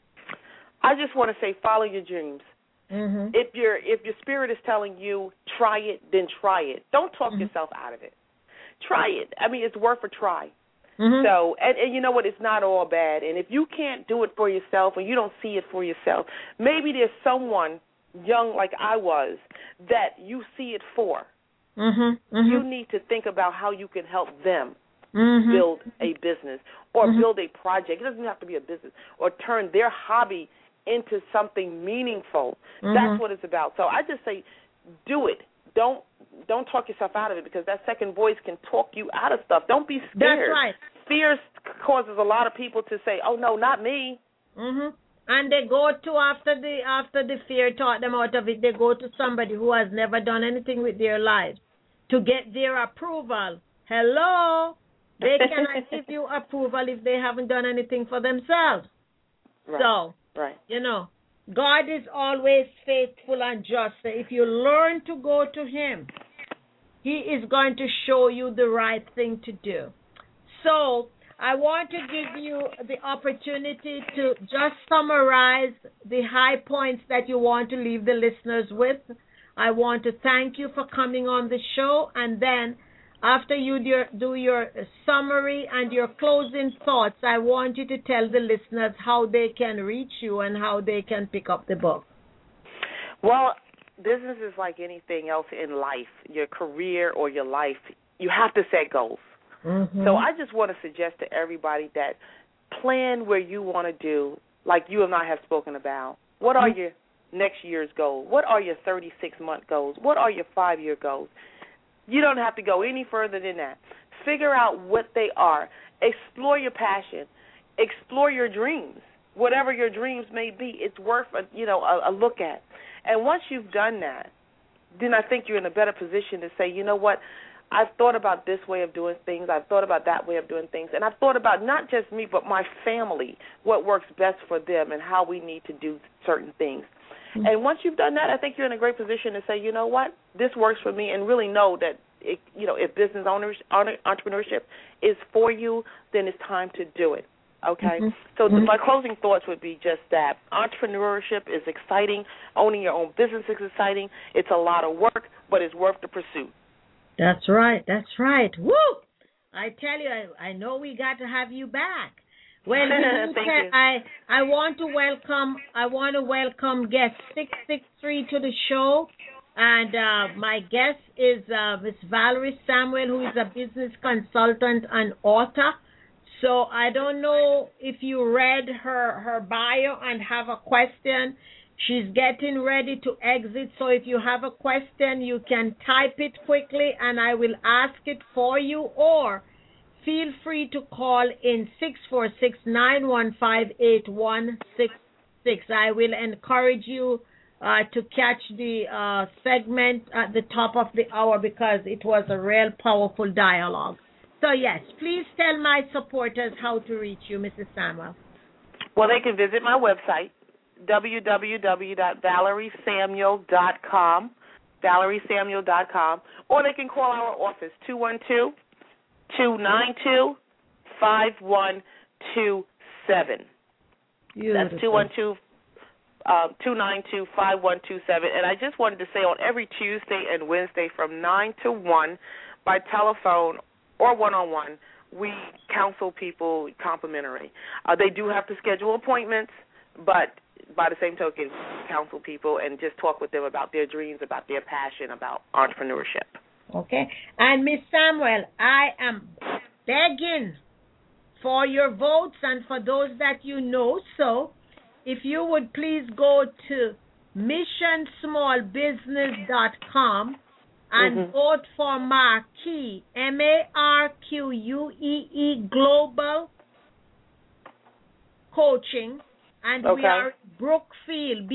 I just want to say, follow your dreams. Mm-hmm. If your spirit is telling you try it, then try it. Don't talk yourself out of it. Try it. I mean, it's worth a try. Mm-hmm. So, and you know what? It's not all bad. And if you can't do it for yourself or you don't see it for yourself, maybe there's someone young like I was that you see it for. Mm-hmm. You need to think about how you can help them Mm-hmm. build a business or build a project. It doesn't have to be a business, or turn their hobby into something meaningful. That's what it's about. So I just say do it. Don't talk yourself out of it, because that second voice can talk you out of stuff. Don't be scared. That's right. Fear causes a lot of people to say, "Oh no, not me." Mm-hmm. And they go to after the fear taught them out of it. They go to somebody who has never done anything with their lives to get their approval. Hello, they cannot give you approval if they haven't done anything for themselves. Right. So, right. God is always faithful and just. So if you learn to go to Him, He is going to show you the right thing to do. So I want to give you the opportunity to just summarize the high points that you want to leave the listeners with. I want to thank you for coming on the show, and then after you do your summary and your closing thoughts, I want you to tell the listeners how they can reach you and how they can pick up the book. Well, business is like anything else in life, your career or your life. You have to set goals. Mm-hmm. So I just want to suggest to everybody that plan where you want to do, like you and I have spoken about. What are your next year's goals? What are your 36-month goals? What are your 5-year goals? You don't have to go any further than that. Figure out what they are. Explore your passion. Explore your dreams. Whatever your dreams may be, it's worth a look at. And once you've done that, then I think you're in a better position to say, you know what, I've thought about this way of doing things. I've thought about that way of doing things. And I've thought about not just me, but my family, what works best for them and how we need to do certain things. Mm-hmm. And once you've done that, I think you're in a great position to say, you know what, this works for me, and really know that, if business entrepreneurship is for you, then it's time to do it. Okay? Mm-hmm. So my closing thoughts would be just that. Entrepreneurship is exciting. Owning your own business is exciting. It's a lot of work, but it's worth the pursuit. That's right. That's right. Woo! I tell you, I know we got to have you back. Well, I want to welcome guest 663 to the show, and my guest is Miss Valerie Samuel, who is a business consultant and author. So I don't know if you read her bio and have a question. She's getting ready to exit, so if you have a question, you can type it quickly and I will ask it for you, or feel free to call in 646-915-8166. I will encourage you to catch the segment at the top of the hour, because it was a real powerful dialogue. So, yes, please tell my supporters how to reach you, Mrs. Samuel. Well, they can visit my website, www.valeriesamuel.com, valeriesamuel.com, or they can call our office, 212-292-5127. That's 212-292-5127. And I just wanted to say, on every Tuesday and Wednesday from 9 to 1 by telephone or one-on-one, we counsel people complimentary. They do have to schedule appointments, but by the same token, counsel people and just talk with them about their dreams, about their passion, about entrepreneurship. Okay. And Miss Samuel, I am begging for your votes and for those that you know. So if you would please go to missionsmallbusiness.com and vote for Marquee, Marquee Global Coaching. And we are Brookfield,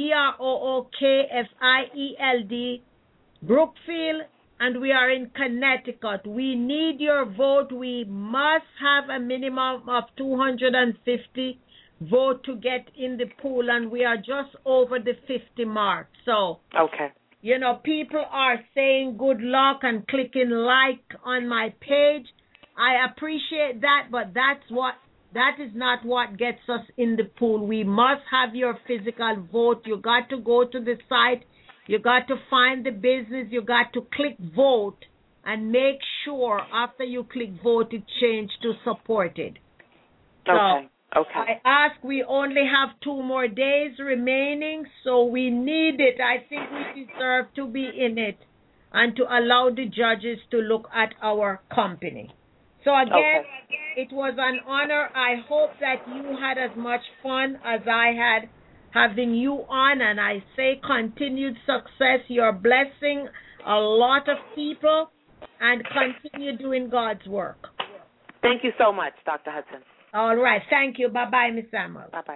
Brookfield, Brookfield, and we are in Connecticut. We need your vote. We must have a minimum of 250 vote to get in the pool, and we are just over the 50 mark. So, you know, people are saying good luck and clicking like on my page. I appreciate that, but that is not what gets us in the pool. We must have your physical vote. You got to go to the site. You got to find the business. You got to click vote and make sure after you click vote it changed to supported. Okay. I ask, we only have 2 more days remaining, so we need it. I think we deserve to be in it and to allow the judges to look at our company. So again, it was an honor. I hope that you had as much fun as I had having you on, and I say continued success. You're blessing a lot of people, and continue doing God's work. Thank you so much, Dr. Hudson. All right. Thank you. Bye-bye, Miss Samuel. Bye-bye.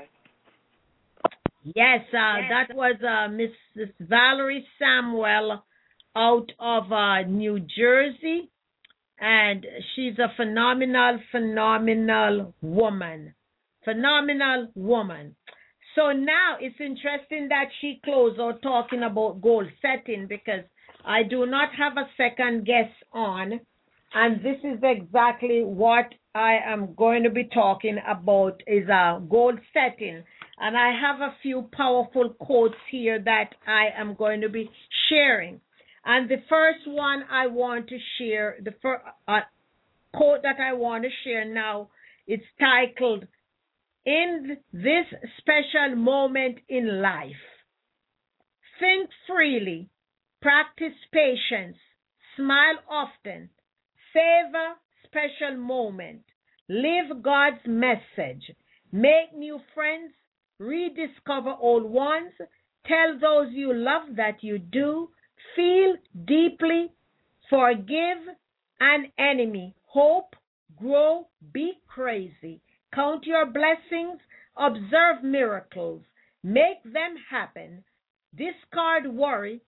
Yes, that was Mrs. Valerie Samuel out of New Jersey, and she's a phenomenal woman. Phenomenal woman. So now it's interesting that she closed out talking about goal setting, because I do not have a second guest on, and this is exactly what I am going to be talking about, is goal setting. And I have a few powerful quotes here that I am going to be sharing. And the first one I want to share, the first quote that I want to share now, it's titled, "In this special moment in life, think freely, practice patience, smile often, savor special moment, live God's message, make new friends, rediscover old ones, tell those you love that you do, feel deeply, forgive an enemy, hope, grow, be crazy, count your blessings, observe miracles, make them happen, discard worry,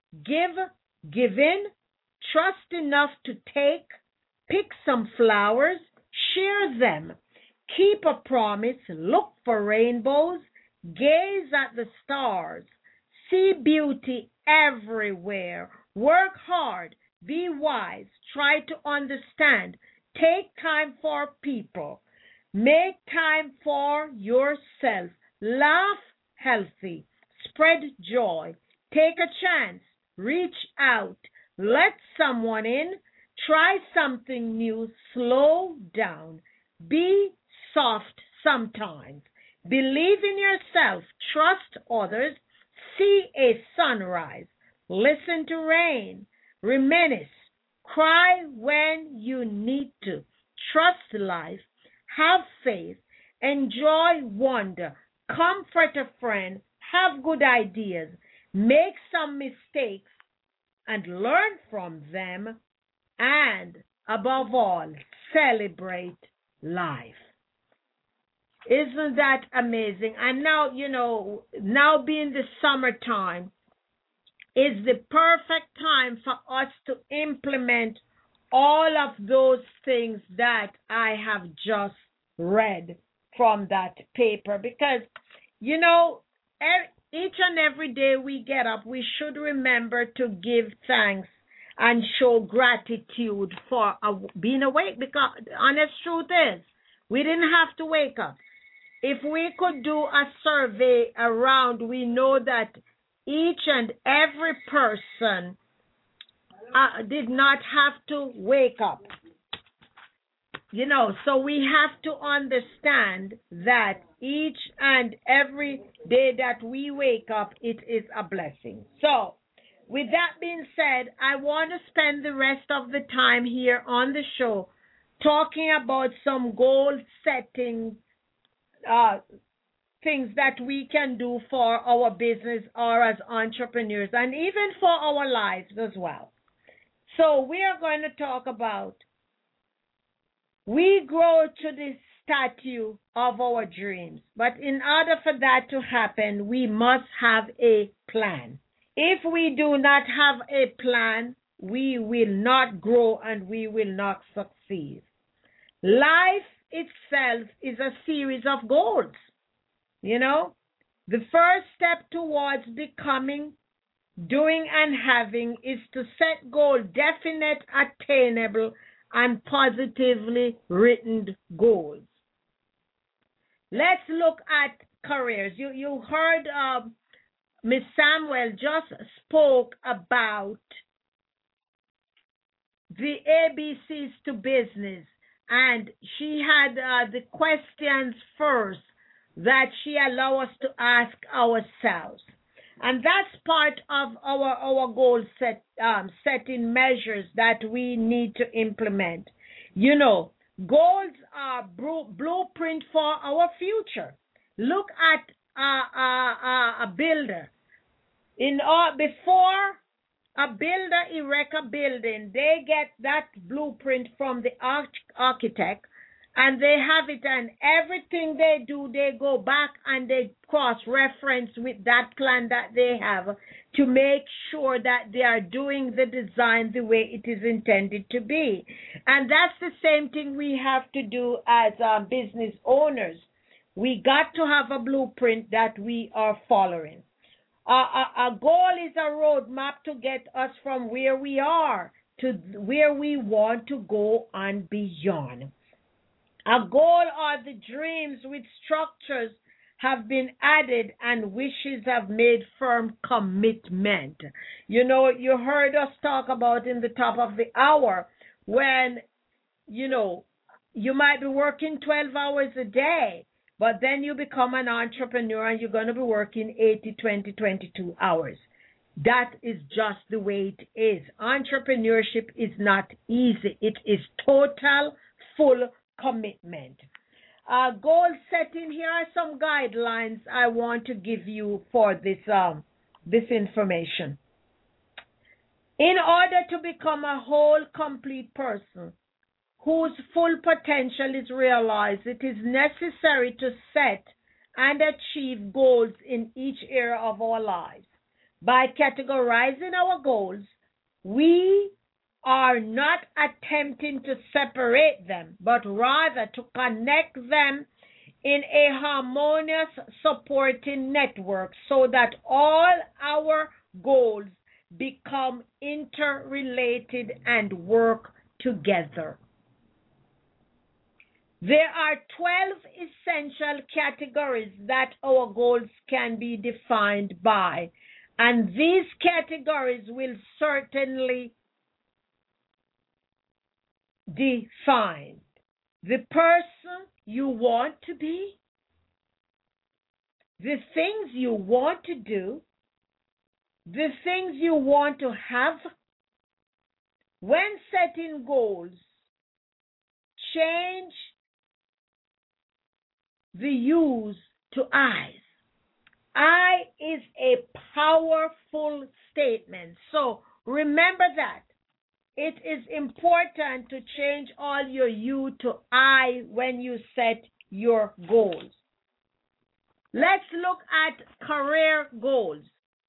give in, trust enough to take, pick some flowers, share them, keep a promise, look for rainbows, gaze at the stars, see beauty everywhere, work hard, be wise, try to understand, take time for people, make time for yourself, laugh healthy, spread joy, take a chance, reach out, let someone in, try something new, slow down, be soft sometimes, believe in yourself, trust others, see a sunrise, listen to rain, reminisce, cry when you need to, trust life, have faith, enjoy wonder, comfort a friend, have good ideas, make some mistakes and learn from them, and above all, celebrate life." Isn't that amazing? And now, now being the summertime is the perfect time for us to implement all of those things that I have just read from that paper. Because, each and every day we get up, we should remember to give thanks and show gratitude for being awake. Because the honest truth is, we didn't have to wake up. If we could do a survey around, we know that each and every person did not have to wake up. So we have to understand that each and every day that we wake up, it is a blessing. So, with that being said, I want to spend the rest of the time here on the show talking about some goal setting things that we can do for our business or as entrepreneurs and even for our lives as well. So we are going to talk about we grow to the statue of our dreams. But in order for that to happen, we must have a plan. If we do not have a plan, we will not grow and we will not succeed. Life itself is a series of goals. You know, the first step towards becoming, doing, and having is to set goals, definite, attainable, and positively written goals. Let's look at careers. You heard Miss Samuel just spoke about the ABCs to business, and she had the questions first that she allow us to ask ourselves. And that's part of our goal setting measures that we need to implement. You know, goals are blueprint for our future. Look at a builder. Before a builder erects a building, they get that blueprint from the architect, and they have it, and everything they do, they go back and they cross-reference with that plan that they have to make sure that they are doing the design the way it is intended to be. And that's the same thing we have to do as business owners. We got to have a blueprint that we are following. A goal is a roadmap to get us from where we are to where we want to go and beyond. A goal are the dreams with structures have been added and wishes have made firm commitment. You know, you heard us talk about in the top of the hour when, you know, you might be working 12 hours a day, but then you become an entrepreneur and you're going to be working 80, 20, 22 hours. That is just the way it is. Entrepreneurship is not easy. It is total, full commitment. Goal setting, here are some guidelines I want to give you for this information. In order to become a whole, complete person whose full potential is realized, it is necessary to set and achieve goals in each area of our lives. By categorizing our goals, we are not attempting to separate them, but rather to connect them in a harmonious supporting network so that all our goals become interrelated and work together. There are 12 essential categories that our goals can be defined by, and these categories will certainly define the person you want to be, the things you want to do, the things you want to have. When setting goals, change the use to I. I is a powerful statement. So remember that. It is important to change all your you to I when you set your goals. Let's look at career goals.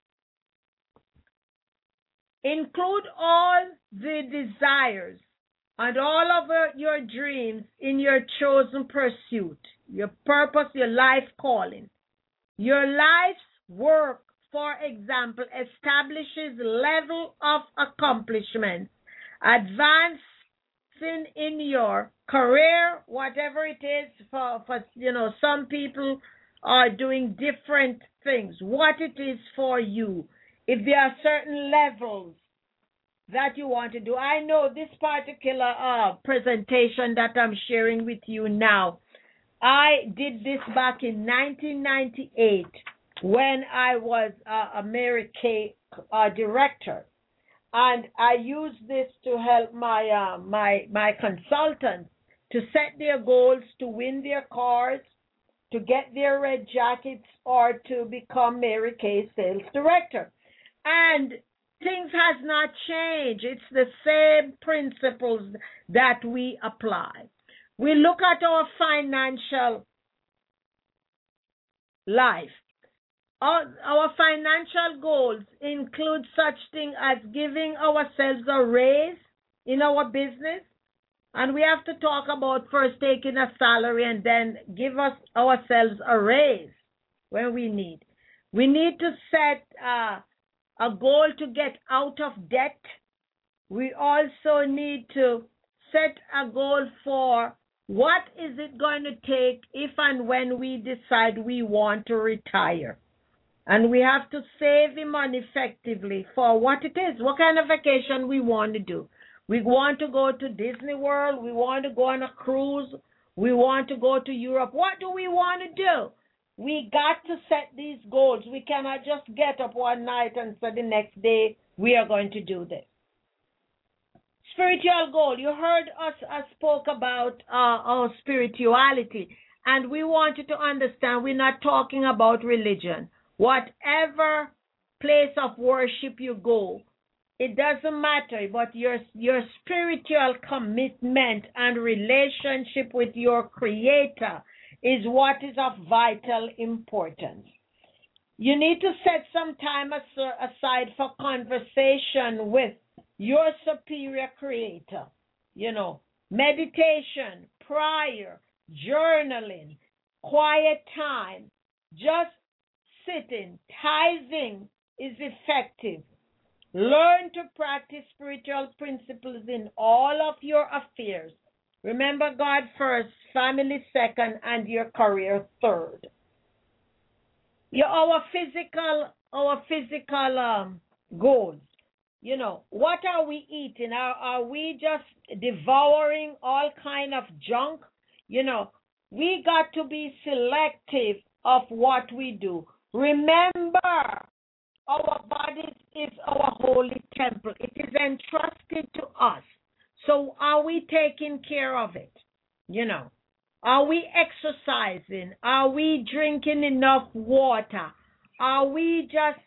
Include all the desires and all of your dreams in your chosen pursuit, your purpose, your life calling. Your life's work, for example, establishes level of accomplishment, advancing in your career, whatever it is. For some people are doing different things. What it is for you. If there are certain levels that you want to do. I know this particular presentation that I'm sharing with you now, I did this back in 1998 when I was a Mary Kay director. And I used this to help my consultants to set their goals, to win their cars, to get their red jackets, or to become Mary Kay sales director. And things has not changed. It's the same principles that we apply. We look at our financial life. Our financial goals include such things as giving ourselves a raise in our business. And we have to talk about first taking a salary and then give ourselves a raise when we need. We need to set a goal to get out of debt. We also need to set a goal for what is it going to take if and when we decide we want to retire. And we have to save the money effectively for what it is, what kind of vacation we want to do. We want to go to Disney World. We want to go on a cruise. We want to go to Europe. What do we want to do? We got to set these goals. We cannot just get up one night and say the next day we are going to do this. Spiritual goal. You heard us spoke about our spirituality, and we want you to understand we're not talking about religion. Whatever place of worship you go, it doesn't matter, but your spiritual commitment and relationship with your Creator is what is of vital importance. You need to set some time aside for conversation with your superior Creator. You know, meditation, prayer, journaling, quiet time, just sitting, tithing is effective. Learn to practice spiritual principles in all of your affairs. Remember God first, family second, and your career third. Our physical goals. You know, what are we eating? Are we just devouring all kind of junk? You know, we got to be selective of what we do. Remember, our bodies is our holy temple. It is entrusted to us. So are we taking care of it? You know, are we exercising? Are we drinking enough water? Are we just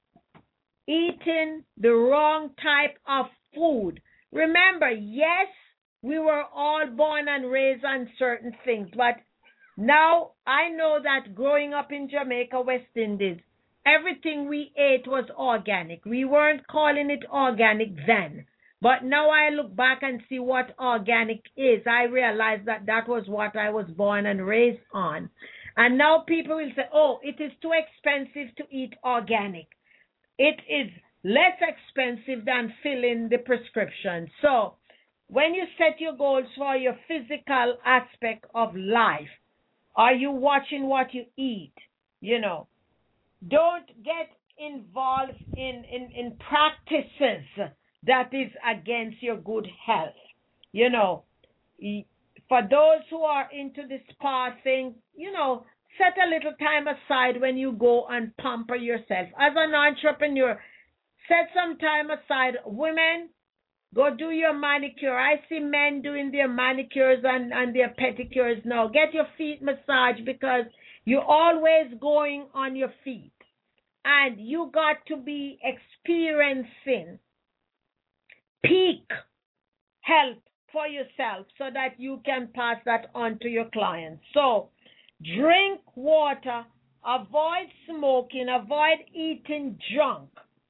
eating the wrong type of food? Remember, yes, we were all born and raised on certain things, but now I know that growing up in Jamaica, West Indies, everything we ate was organic. We weren't calling it organic then. But now I look back and see what organic is. I realize that that was what I was born and raised on. And now people will say, oh, it is too expensive to eat organic. It is less expensive than filling the prescription. So when you set your goals for your physical aspect of life, are you watching what you eat? You know, don't get involved in practices that is against your good health. You know, for those who are into the spa thing, you know, set a little time aside when you go and pamper yourself. As an entrepreneur, set some time aside. Women, go do your manicure. I see men doing their manicures and their pedicures now. Get your feet massaged because you're always going on your feet. And you got to be experiencing peak health for yourself so that you can pass that on to your clients. So drink water, avoid smoking, avoid eating junk,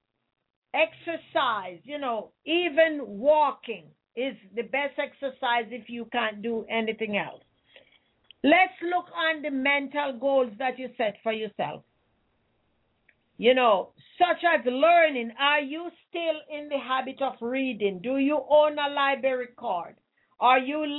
exercise, you know, even walking is the best exercise if you can't do anything else. Let's look on the mental goals that you set for yourself. You know, such as learning. Are you still in the habit of reading? Do you own a library card? Are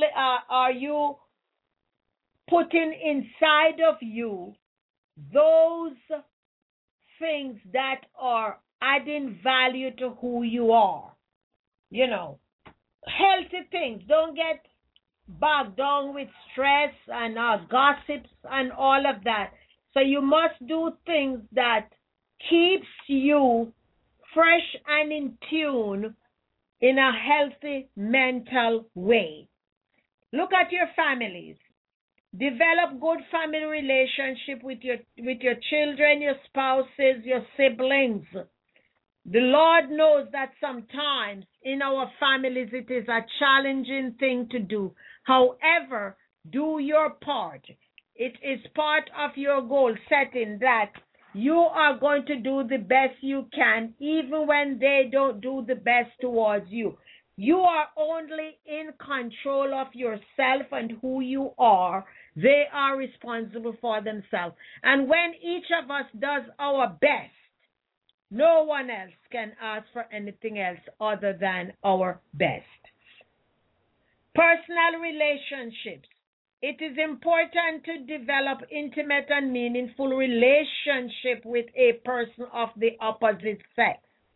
you putting inside of you those things that are adding value to who you are? You know, healthy things. Don't get bogged down with stress and gossips and all of that. So you must do things that keeps you fresh and in tune in a healthy mental way. Look at your families. Develop good family relationship with your children, your spouses, your siblings. The Lord knows that sometimes in our families it is a challenging thing to do. However, do your part. It is part of your goal setting that you are going to do the best you can even when they don't do the best towards you. You are only in control of yourself and who you are. They are responsible for themselves. And when each of us does our best, no one else can ask for anything else other than our best. Personal relationships. It is important to develop intimate and meaningful relationship with a person of the opposite sex.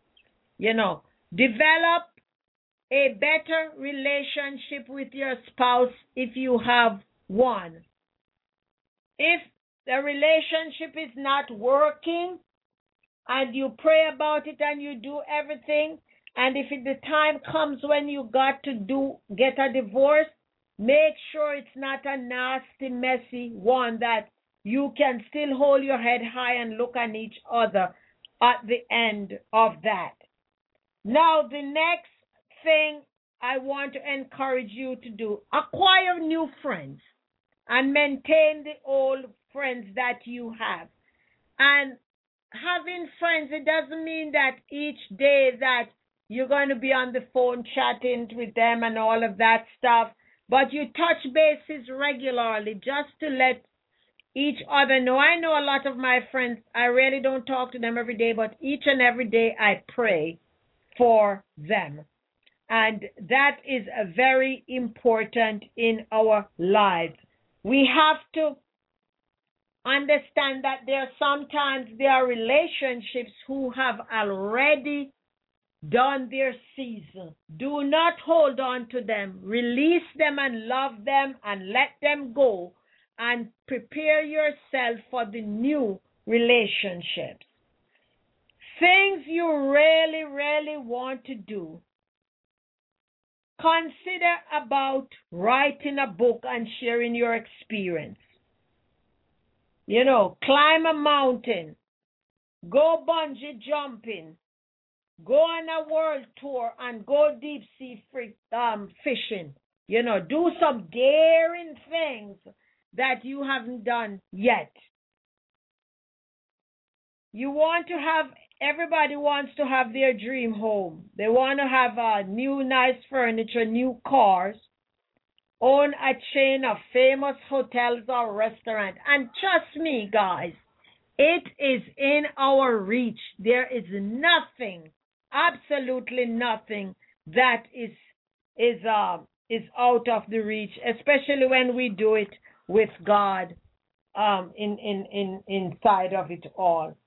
Develop a better relationship with your spouse if you have one. If the relationship is not working and you pray about it and you do everything, and if the time comes when you got to get a divorce, make sure it's not a nasty, messy one that you can still hold your head high and look at each other at the end of that. Now, the next thing I want to encourage you to do, acquire new friends and maintain the old friends that you have. And having friends, it doesn't mean that each day that you're going to be on the phone chatting with them and all of that stuff, but you touch bases regularly just to let each other know. I know a lot of my friends, I really don't talk to them every day, but each and every day I pray for them. And that is very important in our lives. We have to understand that there are relationships who have already done their season. Do not hold on to them. Release them and love them and let them go and prepare yourself for the new relationships. Things you really, really want to do. Consider about writing a book and sharing your experience. Climb a mountain, go bungee jumping, go on a world tour and go deep sea fishing. Do some daring things that you haven't done yet. Everybody wants to have their dream home. They want to have new nice furniture, new cars, own a chain of famous hotels or restaurants. And trust me, guys, it is in our reach. There is nothing, absolutely nothing that is out of the reach, especially when we do it with God inside of it all.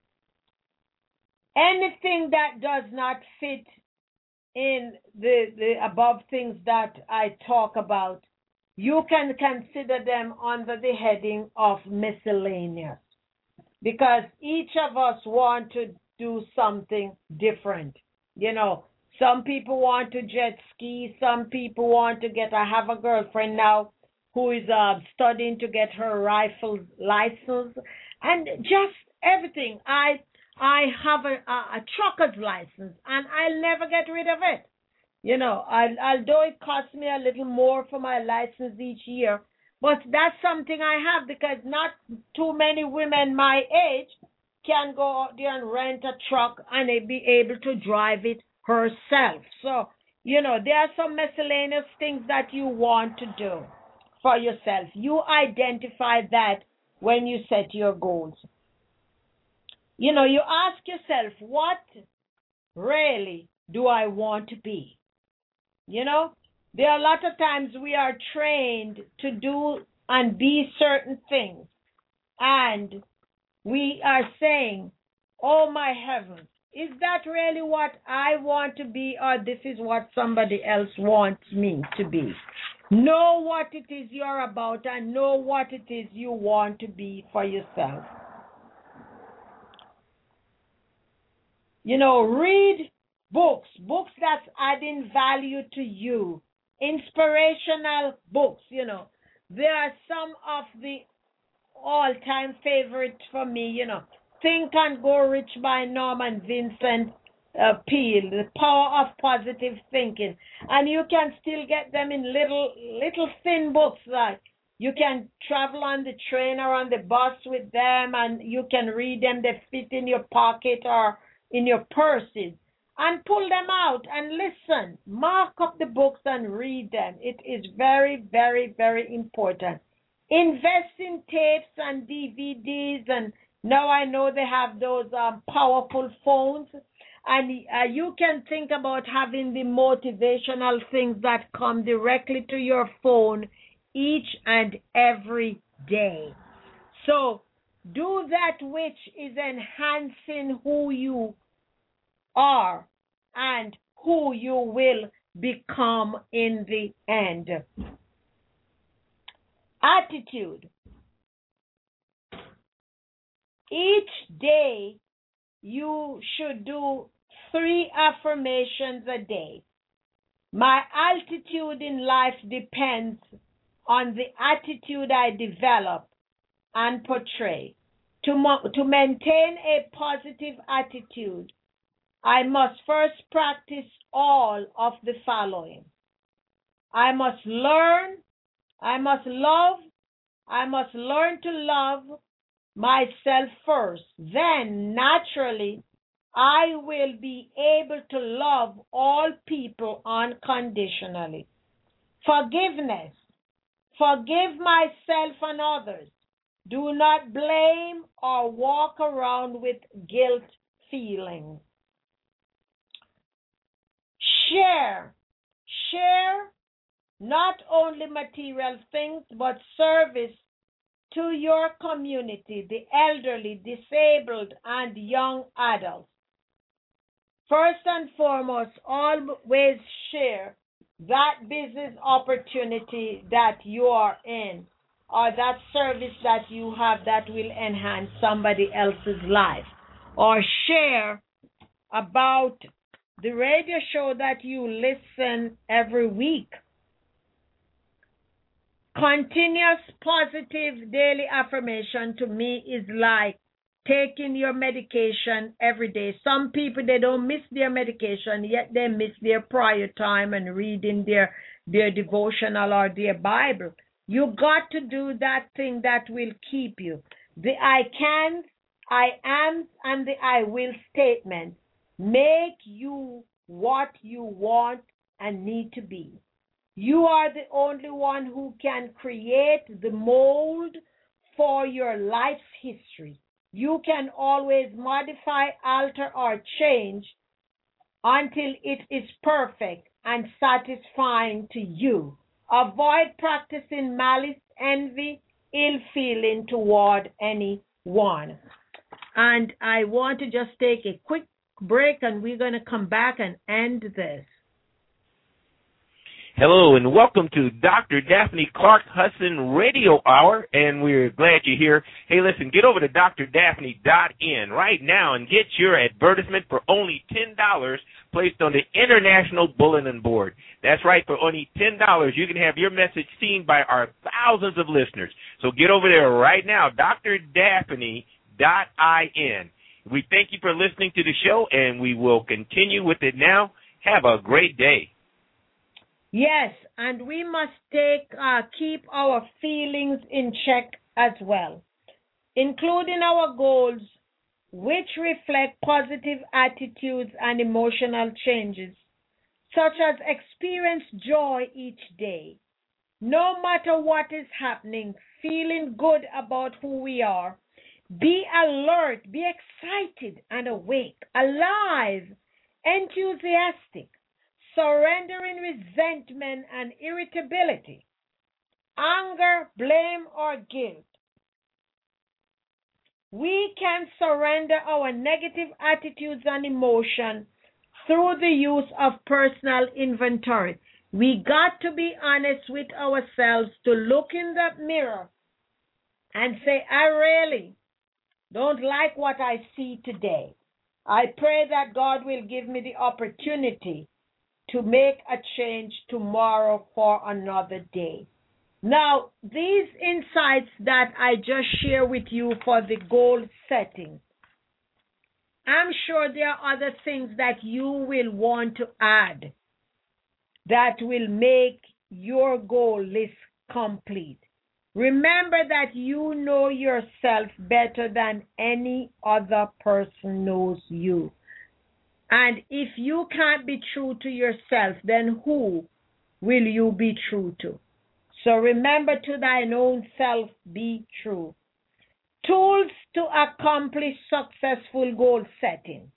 Anything that does not fit in the above things that I talk about, you can consider them under the heading of miscellaneous, because each of us want to do something different. Some people want to jet ski, some people want to I have a girlfriend now who is studying to get her rifle license, and just everything. I have a trucker's license, and I'll never get rid of it. Although it costs me a little more for my license each year, but that's something I have because not too many women my age can go out there and rent a truck and be able to drive it herself. So, there are some miscellaneous things that you want to do for yourself. You identify that when you set your goals. You ask yourself, what really do I want to be? There are a lot of times we are trained to do and be certain things. And we are saying, oh my heavens, is that really what I want to be, or this is what somebody else wants me to be? Know what it is you're about and know what it is you want to be for yourself. Read books that's adding value to you inspirational books, There are some of the all-time favorites for me, Think and Grow Rich by Norman Vincent Peale, The Power of Positive Thinking. And you can still get them in little thin books, like you can travel on the train or on the bus with them, and you can read them. They fit in your pocket or in your purses. And pull them out and listen. Mark up the books and read them. It is very, very, very important. Invest in tapes and DVDs, and now I know they have those powerful phones, and you can think about having the motivational things that come directly to your phone each and every day. So do that which is enhancing who you are and who you will become in the end. Attitude. Each day you should do 3 affirmations a day. My altitude in life depends on the attitude I develop and portray. To maintain a positive attitude, I must first practice all of the following. I must learn to love myself first. Then, naturally, I will be able to love all people unconditionally. Forgiveness. Forgive myself and others. Do not blame or walk around with guilt feelings. Share not only material things, but service to your community, the elderly, disabled, and young adults. First and foremost, always share that business opportunity that you are in, or that service that you have that will enhance somebody else's life. Or share about the radio show that you listen every week. Continuous positive daily affirmation to me is like taking your medication every day. Some people, they don't miss their medication, yet they miss their prayer time and reading their devotional or their Bible. You got to do that thing that will keep you. The I can, I am, and the I will statement make you what you want and need to be. You are the only one who can create the mold for your life's history. You can always modify, alter, or change until it is perfect and satisfying to you. Avoid practicing malice, envy, ill feeling toward anyone. And I want to just take a quick break, and we're going to come back and end this. Hello and welcome to Dr. Daphne Clark Hudson Radio Hour, and we're glad you're here. Hey, listen, get over to drdaphne.in right now and get your advertisement for only $10 placed on the International Bulletin Board. That's right, for only $10, you can have your message seen by our thousands of listeners. So get over there right now, drdaphne.in. We thank you for listening to the show, and we will continue with it now. Have a great day. Yes, and we must keep our feelings in check as well, including our goals, which reflect positive attitudes and emotional changes, such as experience joy each day. No matter what is happening, feeling good about who we are. Be alert, be excited and awake, alive, enthusiastic, surrendering resentment and irritability, anger, blame, or guilt. We can surrender our negative attitudes and emotions through the use of personal inventory. We got to be honest with ourselves, to look in the mirror and say, I really don't like what I see today. I pray that God will give me the opportunity to make a change tomorrow for another day. Now, these insights that I just share with you for the goal setting, I'm sure there are other things that you will want to add that will make your goal list complete. Remember that you know yourself better than any other person knows you. And if you can't be true to yourself, then who will you be true to? So remember, to thine own self be true. Tools to accomplish successful goal setting: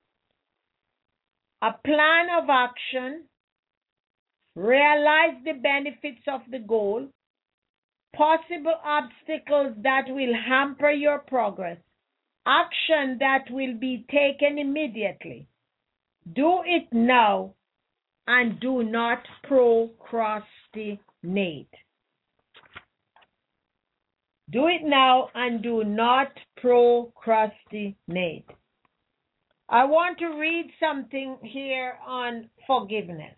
a plan of action, realize the benefits of the goal, possible obstacles that will hamper your progress, action that will be taken immediately. Do it now and do not procrastinate. Do it now and do not procrastinate. I want to read something here on forgiveness.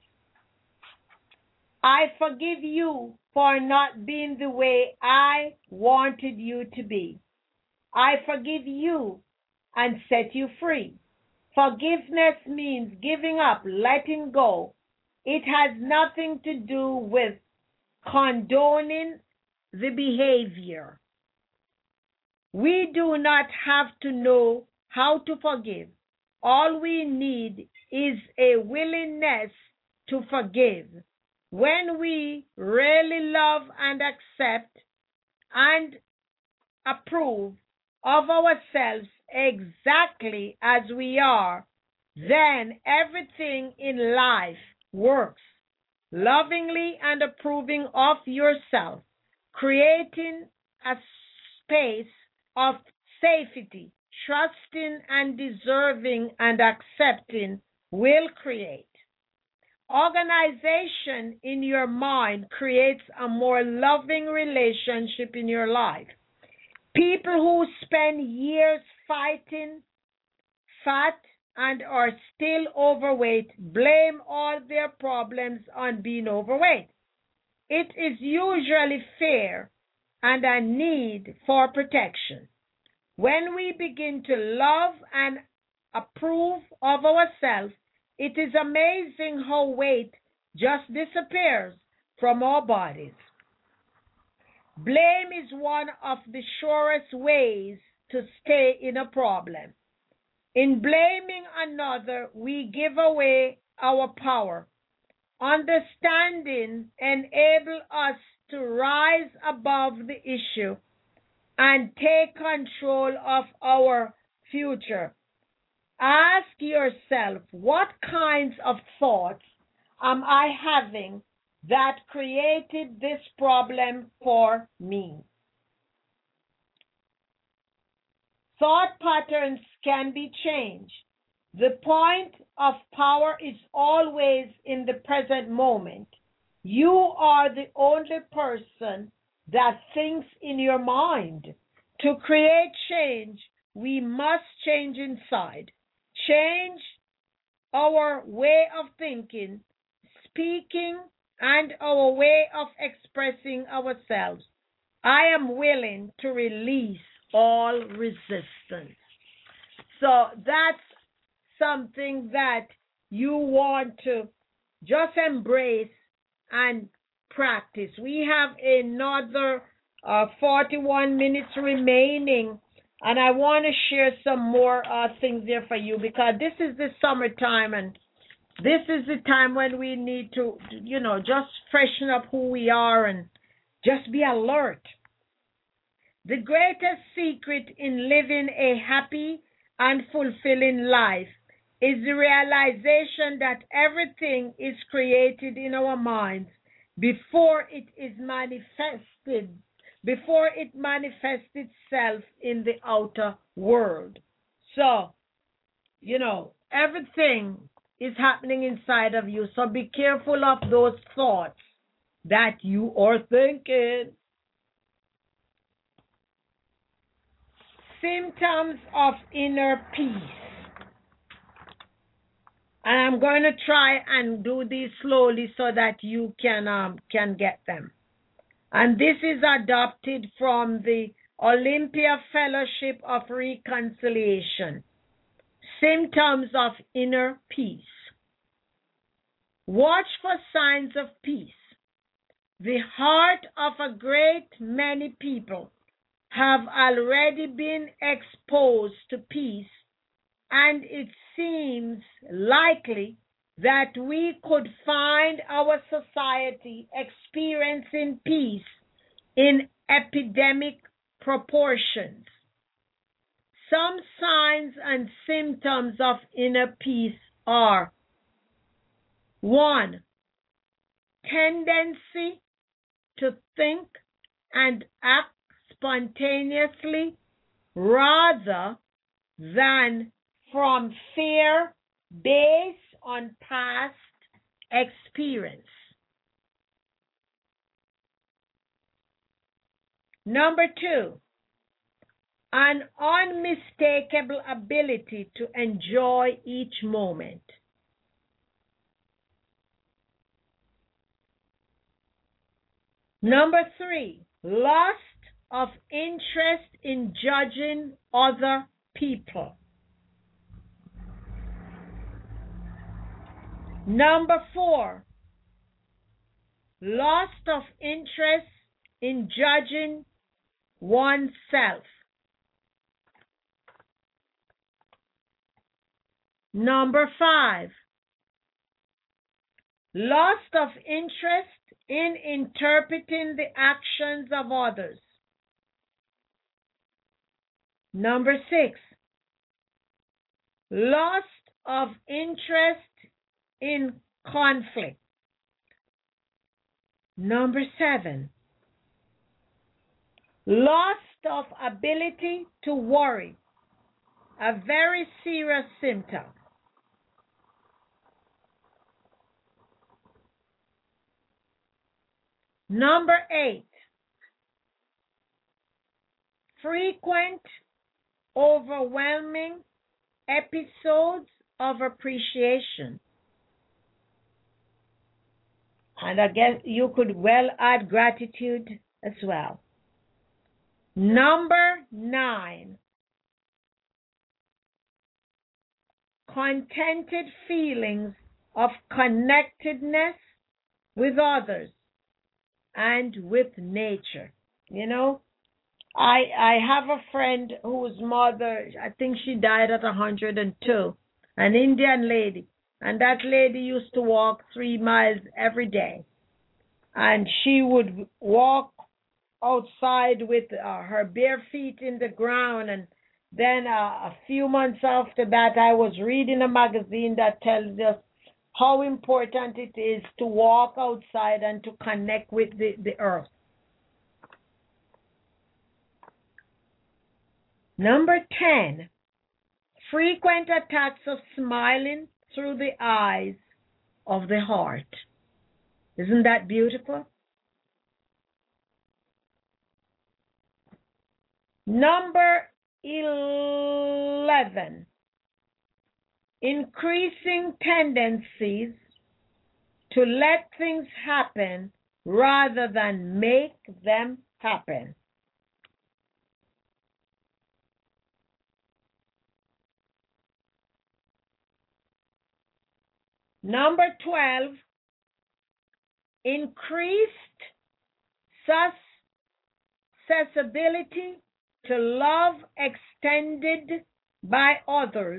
I forgive you for not being the way I wanted you to be. I forgive you and set you free. Forgiveness means giving up, letting go. It has nothing to do with condoning the behavior. We do not have to know how to forgive. All we need is a willingness to forgive. When we really love and accept and approve of ourselves exactly as we are, then everything in life works. Lovingly and approving of yourself, creating a space of safety, trusting and deserving and accepting will create. Organization in your mind creates a more loving relationship in your life. People who spend years fighting fat and are still overweight blame all their problems on being overweight. It is usually fear and a need for protection. When we begin to love and approve of ourselves, it is amazing how weight just disappears from our bodies. Blame is one of the surest ways to stay in a problem. In blaming another, we give away our power. Understanding enables us to rise above the issue and take control of our future. Ask yourself, what kinds of thoughts am I having that created this problem for me? Thought patterns can be changed. The point of power is always in the present moment. You are the only person that thinks in your mind. To create change, we must change inside. Change our way of thinking, speaking, and our way of expressing ourselves. I am willing to release all resistance. So that's something that you want to just embrace and practice. We have another 41 minutes remaining, and I want to share some more things there for you, because this is the summertime, and this is the time when we need to, just freshen up who we are and just be alert. The greatest secret in living a happy and fulfilling life is the realization that everything is created in our minds before it is manifested, before it manifests itself in the outer world. So, everything is happening inside of you. So be careful of those thoughts that you are thinking. Symptoms of inner peace. And I'm going to try and do these slowly so that you can get them. And this is adopted from the Olympia Fellowship of Reconciliation. Symptoms of inner peace. Watch for signs of peace. The heart of a great many people have already been exposed to peace, and it seems likely that we could find our society experiencing peace in epidemic proportions. Some signs and symptoms of inner peace are: 1. Tendency to think and act spontaneously rather than from fear based on past experience. Number 2, an unmistakable ability to enjoy each moment. Number 3, loss of interest in judging other people. Number 4, loss of interest in judging oneself. Number 5, loss of interest in interpreting the actions of others. Number 6, loss of interest in conflict. Number 7, loss of ability to worry, a very serious symptom. Number 8, frequent, overwhelming episodes of appreciation. And I guess you could well add gratitude as well. Number 9, contented feelings of connectedness with others and with nature. You know, I have a friend whose mother, I think she died at 102, an Indian lady. And that lady used to walk 3 miles every day. And she would walk outside with her bare feet in the ground. And then a few months after that, I was reading a magazine that tells us how important it is to walk outside and to connect with the earth. Number 10, frequent attacks of smiling through the eyes of the heart. Isn't that beautiful? Number 11, increasing tendencies to let things happen rather than make them happen. Number 12, increased susceptibility to love extended by others,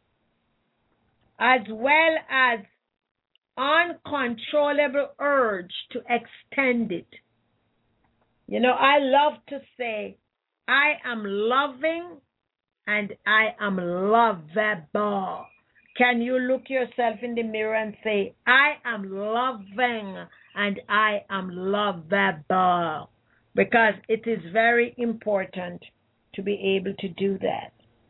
as well as uncontrollable urge to extend it. You know, I love to say, I am loving and I am lovable. Can you look yourself in the mirror and say, I am loving and I am lovable? Because it is very important to be able to do that.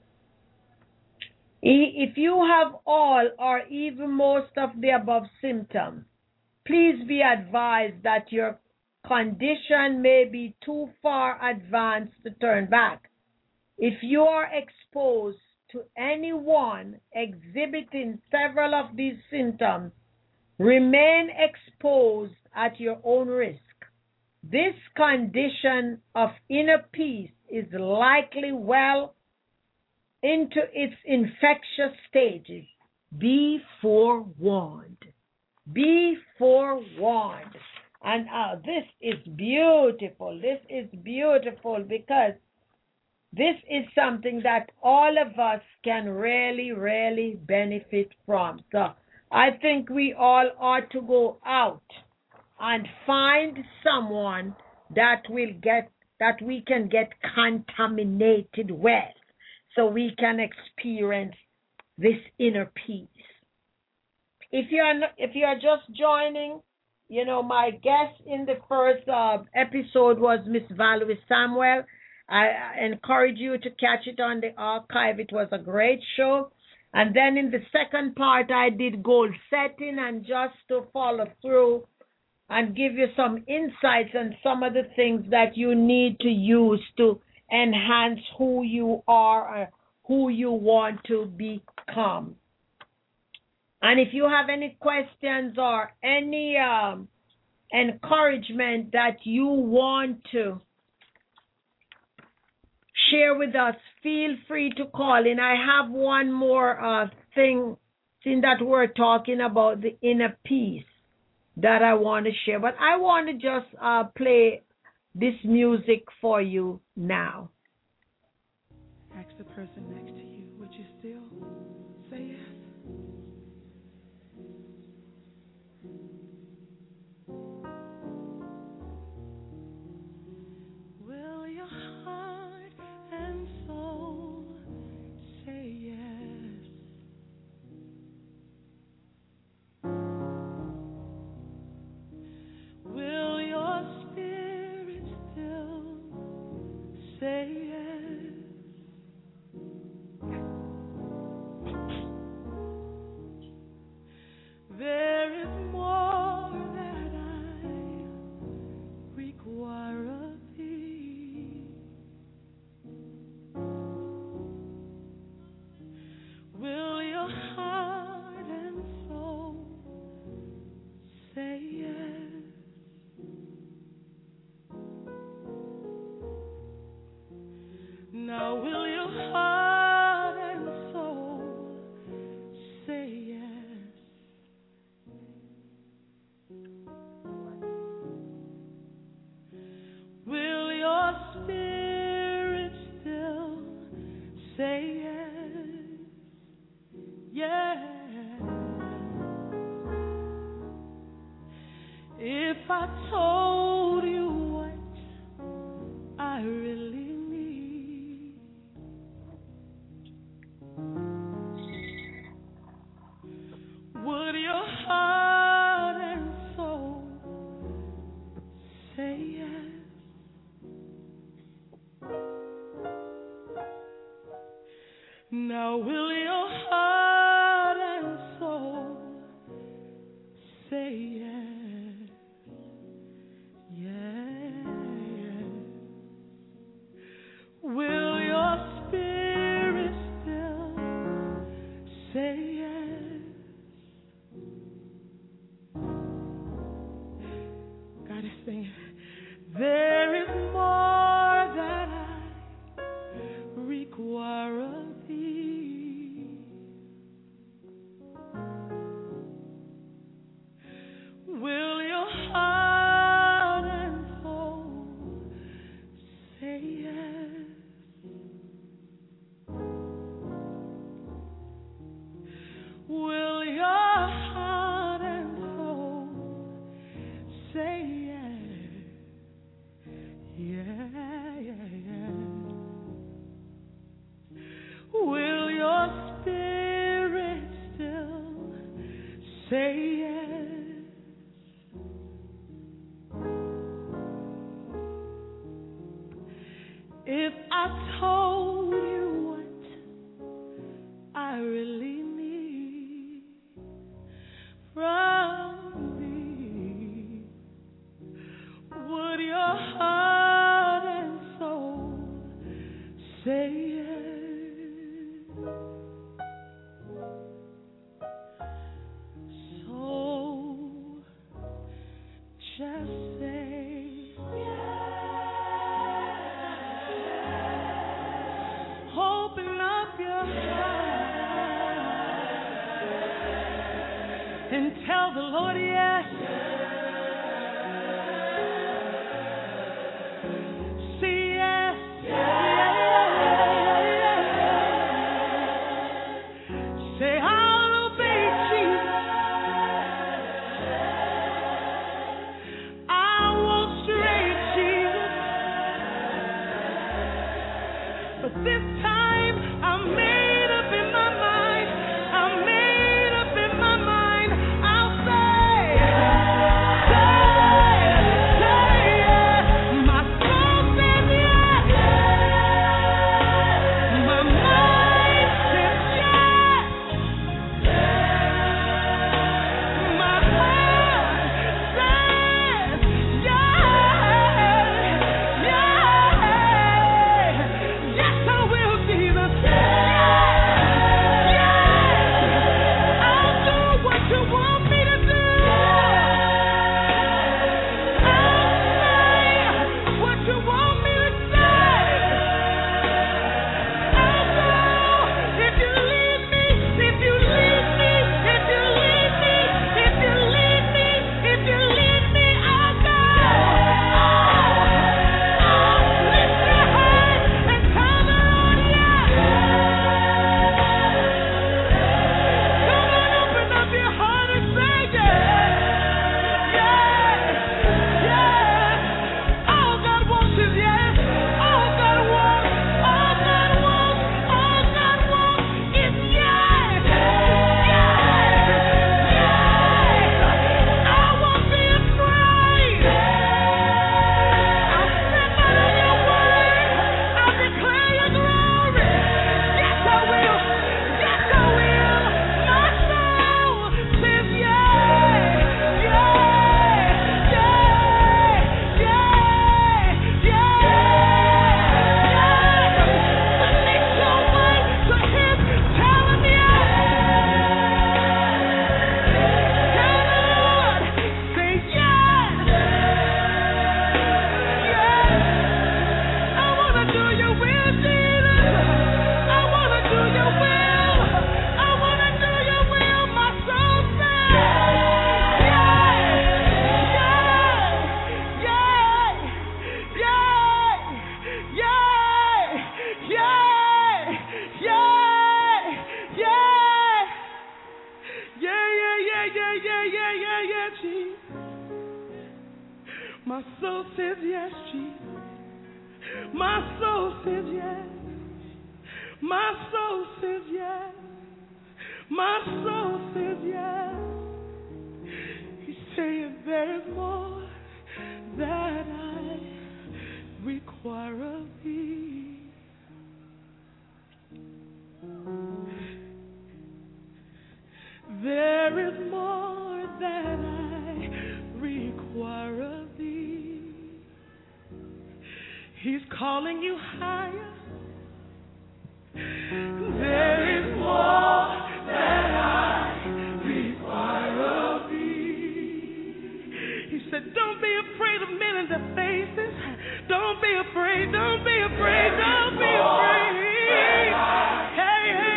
If you have all or even most of the above symptoms, please be advised that your condition may be too far advanced to turn back. If you are exposed to anyone exhibiting several of these symptoms, remain exposed at your own risk. This condition of inner peace is likely well into its infectious stages. Be forewarned. Be forewarned. And this is beautiful. This is beautiful because this is something that all of us can really, really benefit from. So I think we all ought to go out and find someone that we can get contaminated with so we can experience this inner peace. If you're just joining, my guest in the first episode was Miss Valerie Samuel. I encourage you to catch it on the archive. It was a great show. And then in the second part, I did goal setting, and just to follow through and give you some insights on some of the things that you need to use to enhance who you are or who you want to become. And if you have any questions or any encouragement that you want to share with us, feel free to call in. I have one more thing that we're talking about, the inner peace, that I want to share. But I want to just play this music for you now. Ask the person next to you, would you still say yes? Will your heart and soul say yes? Will your spirit still say yes? There is more that I require of thee. Will your heart and soul say yes? Now will your heart and soul say yes? Will your spirit still say yes? Yes. If I told you what I really need, would your heart and soul say yes? Now will your heart and soul say yes? Yes. Will your spirit still say yes? God is saying, there is more that I require of thee. Will your heart and soul say yes? Will your heart and soul say yes? Yeah, yeah, yeah. Will your spirit still say yes? If I told you what I really need from thee, would your heart and soul say yes? and tell the Lord yes. Say yes. Say I'll obey Jesus. I won't stray, Jesus. But this time I'm made up in my mind. I'm made up in my mind. I'll say yes. My soul says yes. My mind says yes. My heart says yes. Yes, I will, Jesus. I'll do what you want me to do. I'll say what you want me to say. I'll go if you lead me, if you lead me, if you lead me, if you lead me, if you lead me, I'll go. Lift your hands and tell the Lord yes. Come on, open up your heart and say yes. Yes. Yes. All God wants is yes. All God wants, all God wants, all God wants is yes. Yes. Yes. I won't be afraid. I'll step out of your way. I'll declare your glory. Yes, I will. Yes, I will. My soul says yes. Yes. Yes. Yes. Yes. Submit your way to Him. Tell Him yes. Tell the Lord. Say yes. Yes. I want to do your will, Jesus. I want to do your will. I want to do your will. My soul says yes. Yes. Yes. Yes. Yes. Yes. Yes. Yeah, Jesus. My soul says yes, Jesus. My soul says yes. My soul says yes. My soul says yes. He's saying there is more that I require of thee. There is more that I require of thee. He's calling you higher. There is more that I require of thee. He said, don't be afraid of men in their faces. Don't be afraid, don't be afraid, don't be afraid. Hey, hey.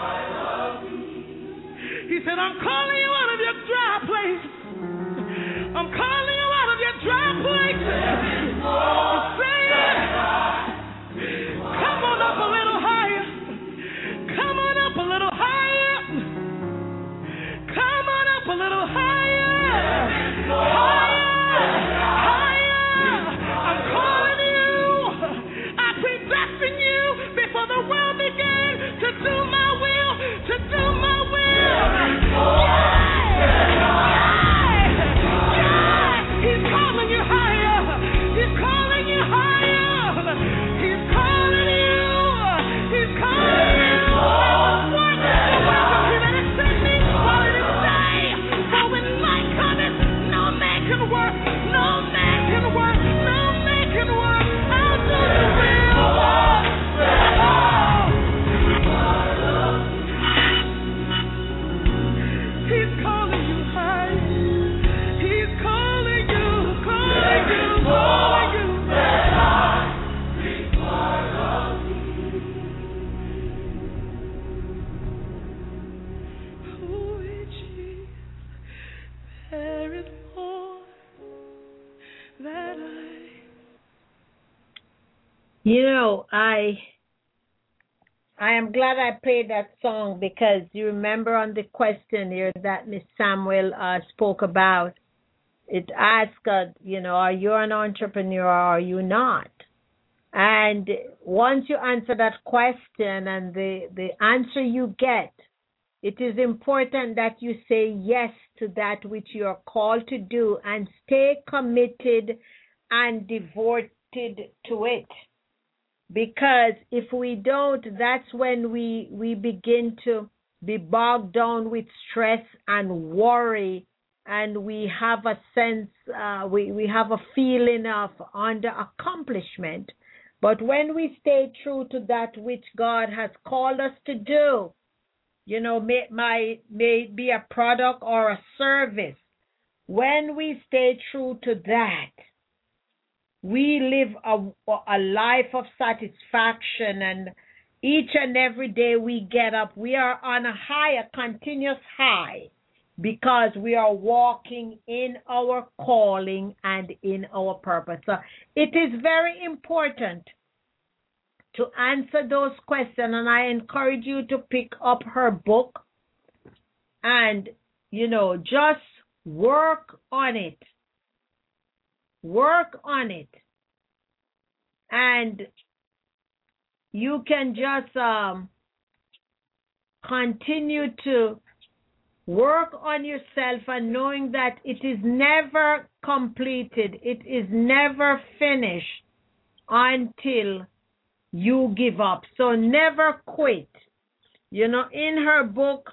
He said, I'm calling you out of your dry places. I'm calling you out of your dry places. Say it. Come on up a little higher. Come on up a little higher. Come on up a little higher. Higher. Higher. I'm calling you. I predestined you before the world began to do my will, to do my will. He's calling you higher. He's calling you higher. He's calling you. He's calling you. What? He that has sent me while it is day. For when light cometh, no man can work. No man can work. No man can work. I'll do the will. He's You know, I am glad I played that song because you remember on the questionnaire that Miss Samuel spoke about, it asked, are you an entrepreneur or are you not? And once you answer that question and the answer you get, it is important that you say yes to that which you are called to do and stay committed and devoted to it. Because if we don't, that's when we begin to be bogged down with stress and worry, and we have a sense, we have a feeling of under accomplishment. But when we stay true to that which God has called us to do, may be a product or a service, when we stay true to that, we live a life of satisfaction, and each and every day we get up, we are on a high, a continuous high, because we are walking in our calling and in our purpose. So it is very important to answer those questions, and I encourage you to pick up her book and, just work on it. Work on it. And you can just continue to work on yourself and knowing that it is never completed. It is never finished until you give up. So never quit. In her book,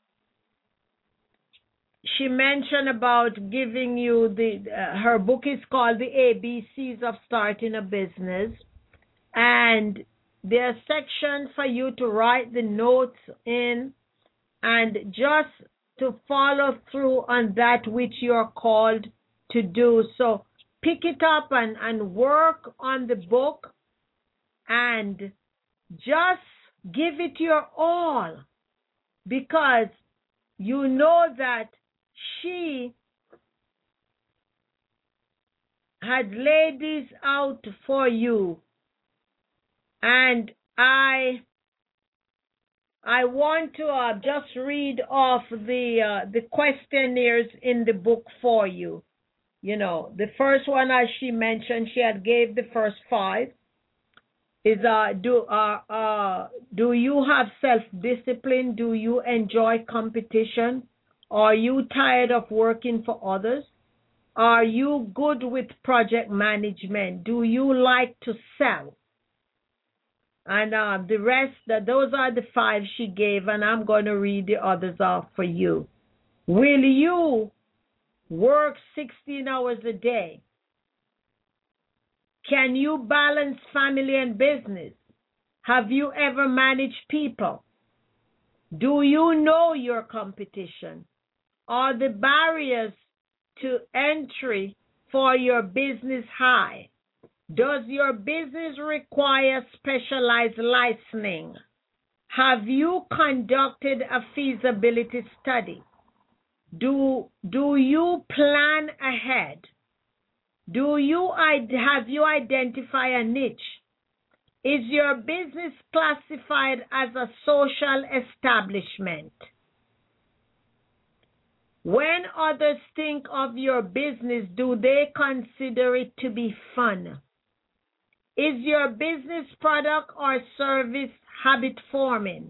she mentioned about giving you her book is called The ABCs of Starting a Business. And there are sections for you to write the notes in and just to follow through on that which you're called to do. So pick it up and work on the book and just give it your all, because you know that she had laid this out for you. And I want to just read off the questionnaires in the book for you. The first one, as she mentioned, she had gave the first 5. Is do you have self-discipline? Do you enjoy competition? Are you tired of working for others? Are you good with project management? Do you like to sell? And the rest, those are the 5 she gave, and I'm going to read the others off for you. Will you work 16 hours a day? Can you balance family and business? Have you ever managed people? Do you know your competition? Are the barriers to entry for your business high? Does your business require specialized licensing? Have you conducted a feasibility study? Do you plan ahead? Have you identified a niche? Is your business classified as a social establishment? When others think of your business, do they consider it to be fun? Is your business product or service habit forming?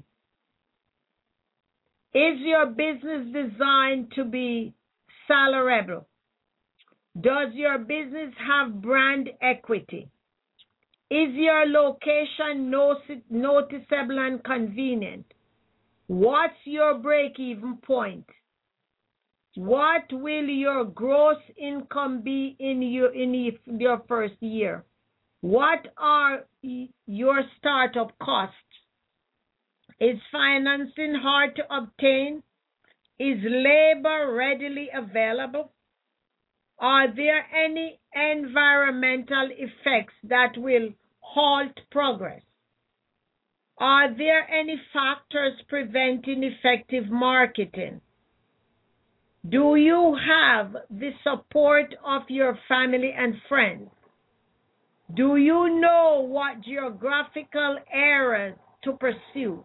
Is your business designed to be salariable? Does your business have brand equity? Is your location noticeable and convenient? What's your break-even point? What will your gross income be in your first year? What are your startup costs? Is financing hard to obtain? Is labor readily available? Are there any environmental effects that will halt progress? Are there any factors preventing effective marketing? Do you have the support of your family and friends? Do you know what geographical areas to pursue?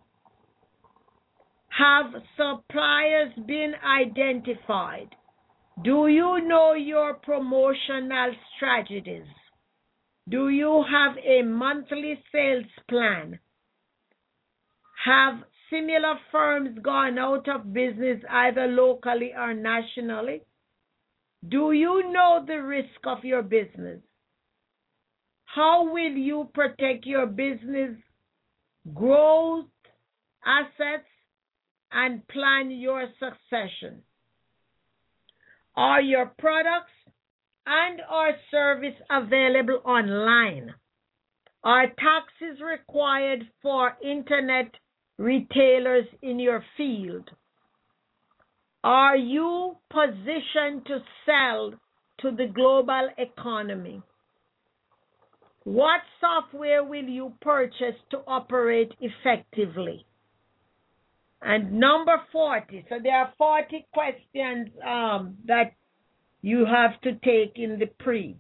Have suppliers been identified? Do you know your promotional strategies? Do you have a monthly sales plan? Have similar firms gone out of business either locally or nationally? Do you know the risk of your business? How will you protect your business growth, assets, and plan your succession? Are your products and or service available online? Are taxes required for internet retailers in your field? Are you positioned to sell to the global economy? What software will you purchase to operate effectively? And number 40, so there are 40 questions that you have to take in the pre.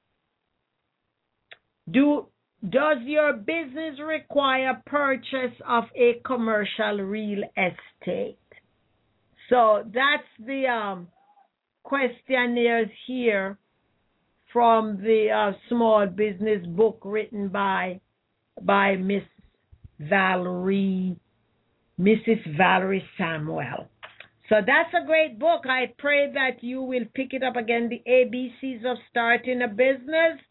Does your business require purchase of a commercial real estate? So that's the questionnaires here from the small business book written by Mrs. Valerie Samuel. So that's a great book. I pray that you will pick it up again, The ABCs of Starting a Business.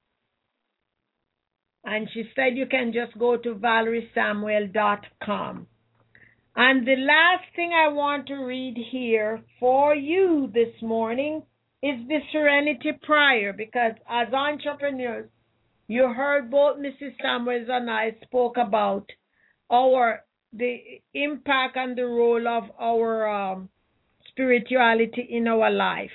And she said you can just go to valeriesamuel.com. And the last thing I want to read here for you this morning is the Serenity Prayer, because as entrepreneurs, you heard both Mrs. Samuels and I spoke about the impact and the role of our spirituality in our life.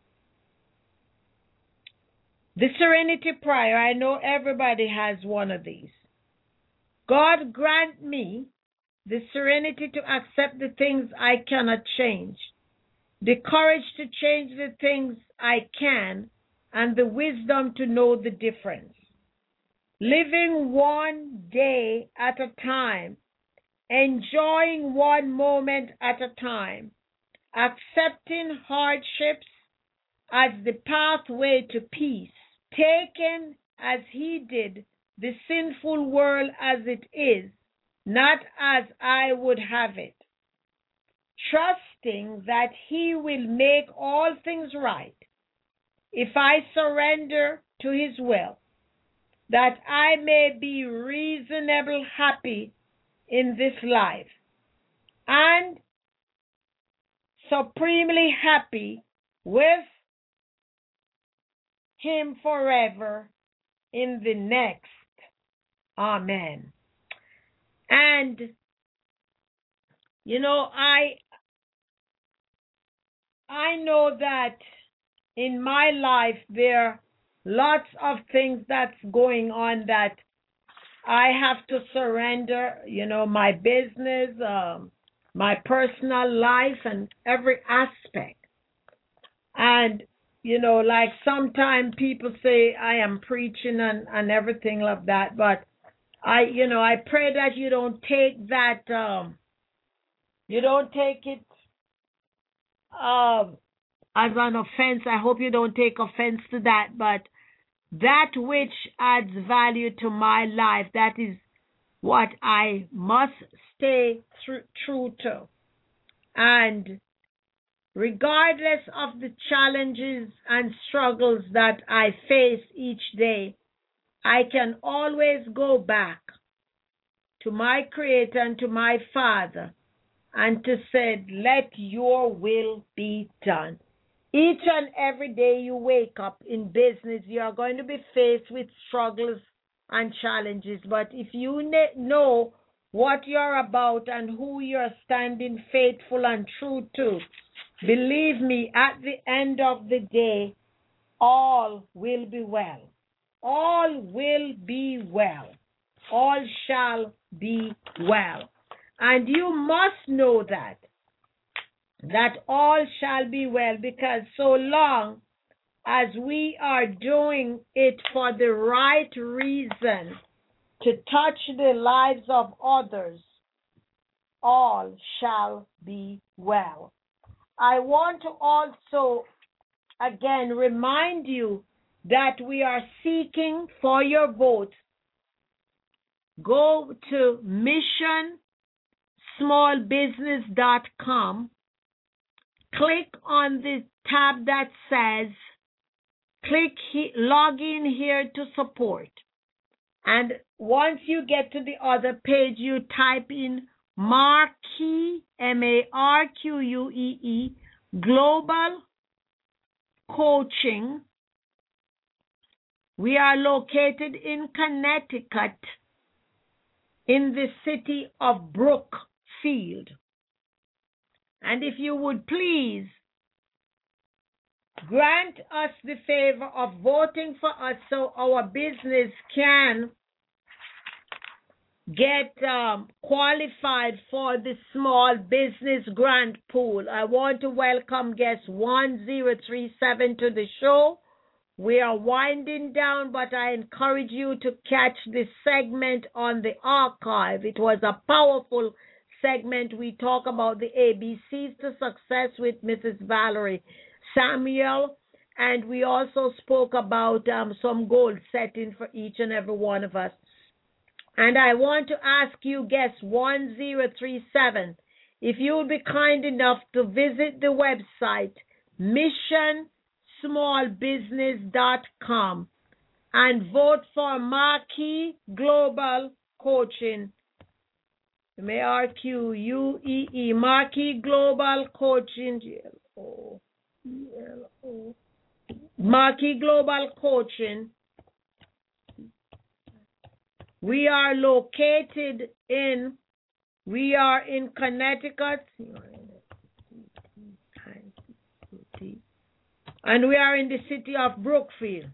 The Serenity Prayer, I know everybody has one of these. God grant me the serenity to accept the things I cannot change, the courage to change the things I can, and the wisdom to know the difference. Living one day at a time, enjoying one moment at a time, accepting hardships as the pathway to peace, taking as he did the sinful world as it is, not as I would have it, trusting that he will make all things right if I surrender to his will, that I may be reasonably happy in this life and supremely happy with him forever in the next. Amen. And you know, I know that in my life there are lots of things that's going on that I have to surrender, you know, my business, my personal life, and every aspect. And you know, like sometimes people say I am preaching and everything like that, but I pray that you don't take that, you don't take it as an offense. I hope you don't take offense to that, but that which adds value to my life, that is what I must stay true to. And regardless of the challenges and struggles that I face each day, I can always go back to my Creator and to my Father and to say, let your will be done. Each and every day you wake up in business, you are going to be faced with struggles and challenges. But if you know what you're about and who you're standing faithful and true to, believe me, at the end of the day, all will be well. All will be well. All shall be well. And you must know that all shall be well, because so long as we are doing it for the right reason, to touch the lives of others, all shall be well. I want to also again remind you that we are seeking for your vote. Go to missionsmallbusiness.com, click on the tab that says log in here to support. And once you get to the other page, you type in Marquee, MARQUEE, Global Coaching. We are located in Connecticut, in the city of Brookfield. And if you would please grant us the favor of voting for us so our business can get qualified for the small business grant pool. I want to welcome guest 1037 to the show. We are winding down, but I encourage you to catch this segment on the archive. It was a powerful segment. We talk about the ABCs to success with Mrs. Valerie Samuel, and we also spoke about some goal setting for each and every one of us. And I want to ask you, guest 1037, if you would be kind enough to visit the website missionsmallbusiness.com and vote for Marquee Global Coaching. MARQUEE, Marquee Global Coaching, Marquee Global Coaching. We are located in Connecticut, and we are in the city of Brookfield.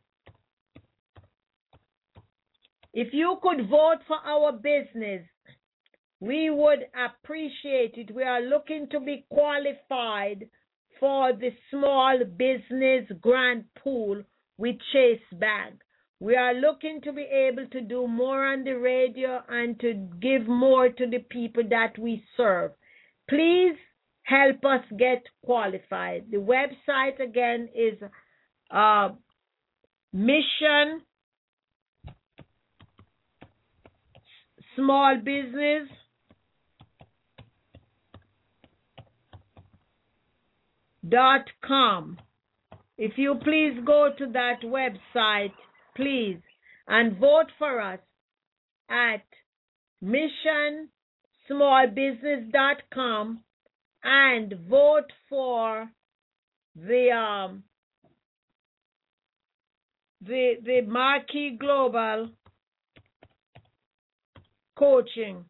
If you could vote for our business, we would appreciate it. We are looking to be qualified for the small business grant pool with Chase Bank. We are looking to be able to do more on the radio and to give more to the people that we serve. Please help us get qualified. The website again is missionsmallbusiness.com. If you please go to that website, please, and vote for us at missionsmallbusiness.com and vote for the Marquee Global Coaching.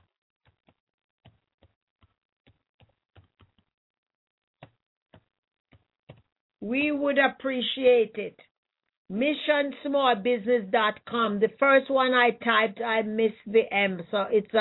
We would appreciate it. missionsmallbusiness.com. The first one I typed, I missed the M, so it's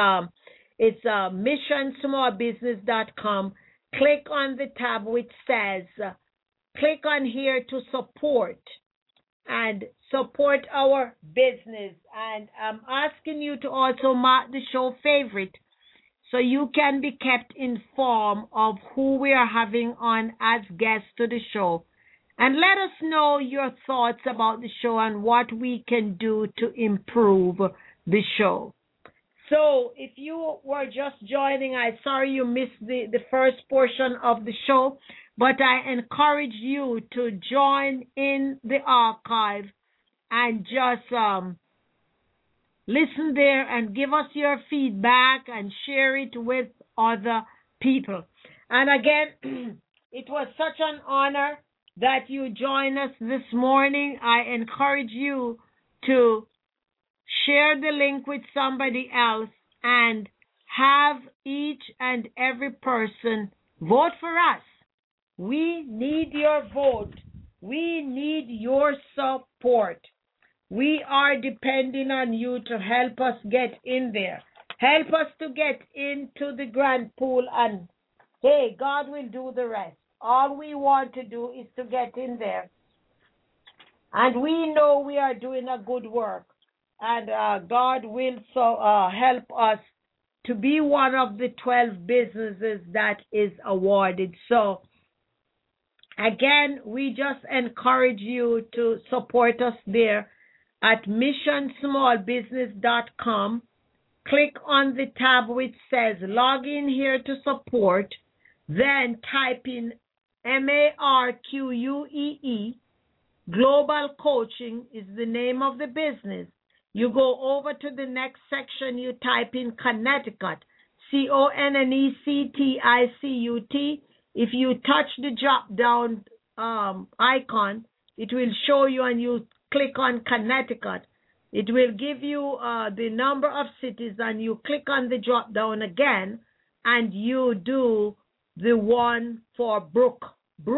missionsmallbusiness.com. Click on the tab which says, click on here to support and support our business. And I'm asking you to also mark the show favorite so you can be kept informed of who we are having on as guests to the show. And let us know your thoughts about the show and what we can do to improve the show. So if you were just joining, I'm sorry you missed the first portion of the show, but I encourage you to join in the archive and just listen there and give us your feedback and share it with other people. And again, it was such an honor that you join us this morning. I encourage you to share the link with somebody else and have each and every person vote for us. We need your vote. We need your support. We are depending on you to help us get in there. Help us to get into the grant pool, and hey, God will do the rest. All we want to do is to get in there And we know we are doing a good work. And God will help us to be one of the 12 businesses that is awarded. So, again, we just encourage you to support us there at missionsmallbusiness.com. Click on the tab which says log in here to support, then type in MARQUEE. Global Coaching is the name of the business. You go over to the next section, you type in Connecticut, CONNECTICUT. If you touch the drop down icon, it will show you, and you click on Connecticut. It will give you the number of cities, and you click on the drop down again, and you do the one for Brookfield,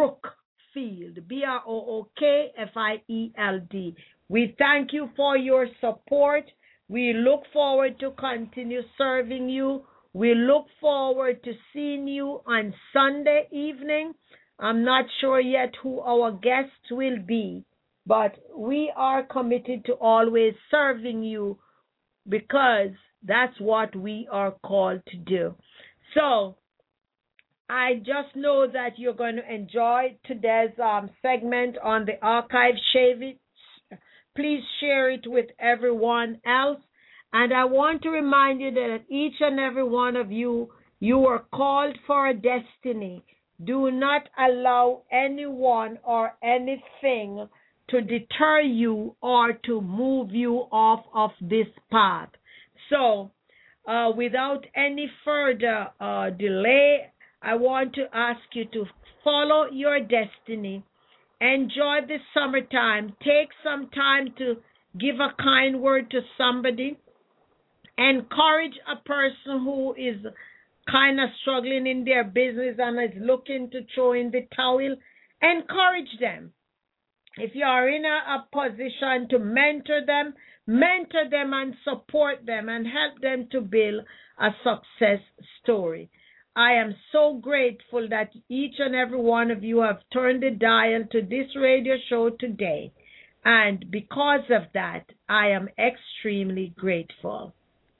BROOKFIELD. We thank you for your support. We look forward to continue serving you. We look forward to seeing you on Sunday evening. I'm not sure yet who our guests will be, but we are committed to always serving you because that's what we are called to do. So I just know that you're going to enjoy today's segment on the archive. Please share it with everyone else. And I want to remind you that each and every one of you, you are called for a destiny. Do not allow anyone or anything to deter you or to move you off of this path. So, without any further delay, I want to ask you to follow your destiny. Enjoy the summertime. Take some time to give a kind word to somebody. Encourage a person who is kind of struggling in their business and is looking to throw in the towel. Encourage them. If you are in a position to mentor them and support them and help them to build a success story. I am so grateful that each and every one of you have turned the dial to this radio show today. And because of that, I am extremely grateful.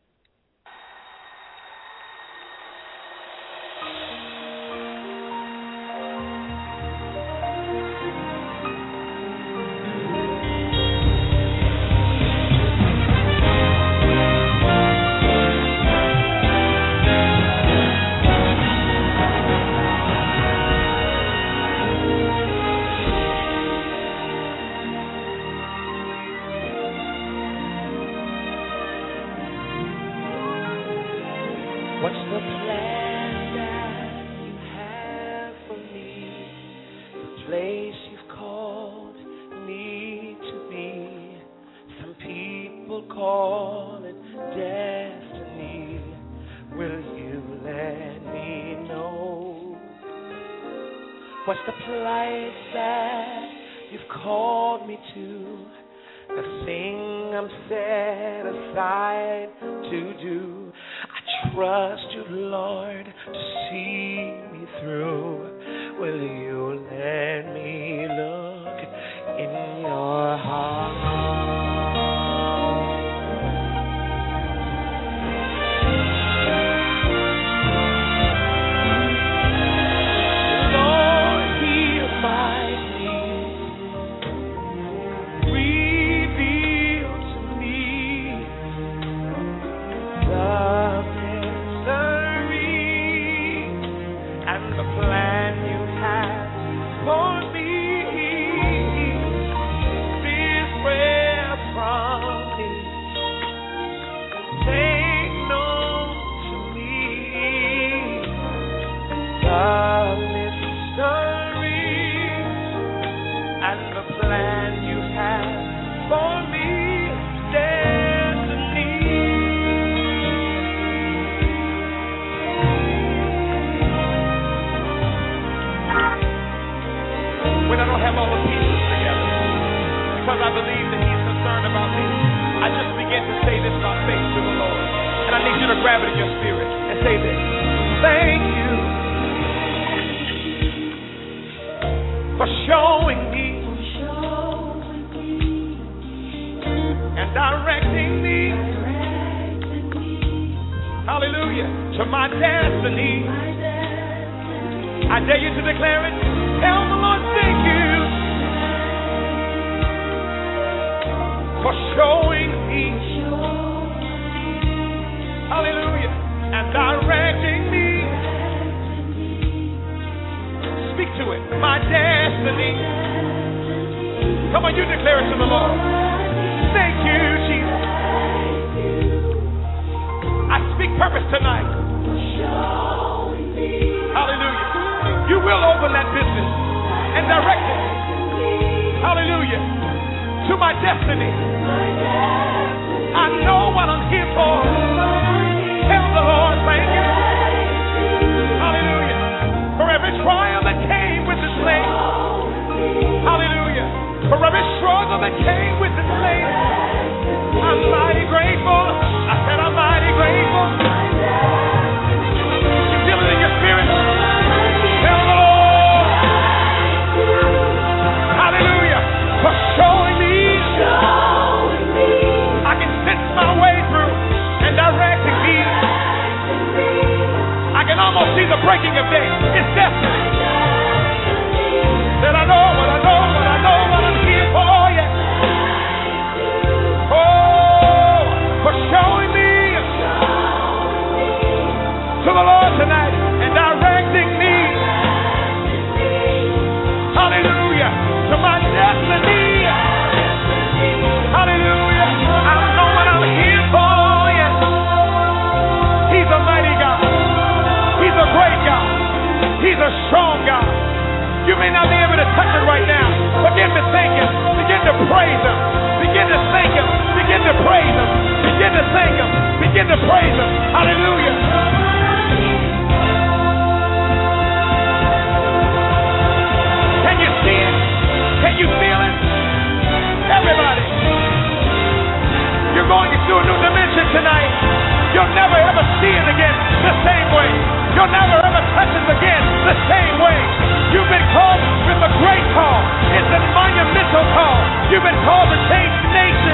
What's the place that you've called me to? The thing I'm set aside to do. I trust you, Lord, to see me through. Will you let me look in your heart? I believe that he's concerned about me. I just begin to say this by faith to the Lord. And I need you to grab it in your spirit and say this. Thank you for showing me and directing me. Hallelujah. To my destiny. I dare you to declare it. Tell the Lord, thank you for showing me. Hallelujah. And directing me. Speak to it. My destiny. Come on, you declare it to the Lord. Thank you, Jesus. I speak purpose tonight. Hallelujah. You will open that business and direct it. Hallelujah. To my destiny. I know what I'm here for. Tell the Lord, thank you. Hallelujah. For every trial that came with this lady. Hallelujah. For every struggle that came with this lady. I'm mighty grateful. I said I'm mighty grateful. You feel it in your spirit? Tell the Lord. Hallelujah. For showing me. I can sense my way through and directing me. I can almost see the breaking of day. It's destiny. That I know what I know, what I know, what I'm here for. Yeah. Oh, for showing me to the Lord tonight and directing me. Hallelujah. To my destiny. Hallelujah. I know what I'm here for. Yes. He's a mighty God. He's a great God. He's a strong God. You may not be able to touch it right now. Begin to thank Him. Begin to praise Him. Begin to thank Him. Begin to praise Him. Begin to thank Him. Begin to praise Him. Hallelujah. Can you see it? Can you feel it? Everybody. You're going into a new dimension tonight. You'll never ever see it again the same way. You'll never ever touch it again the same way. You've been called with a great call. It's a monumental call. You've been called to change nations.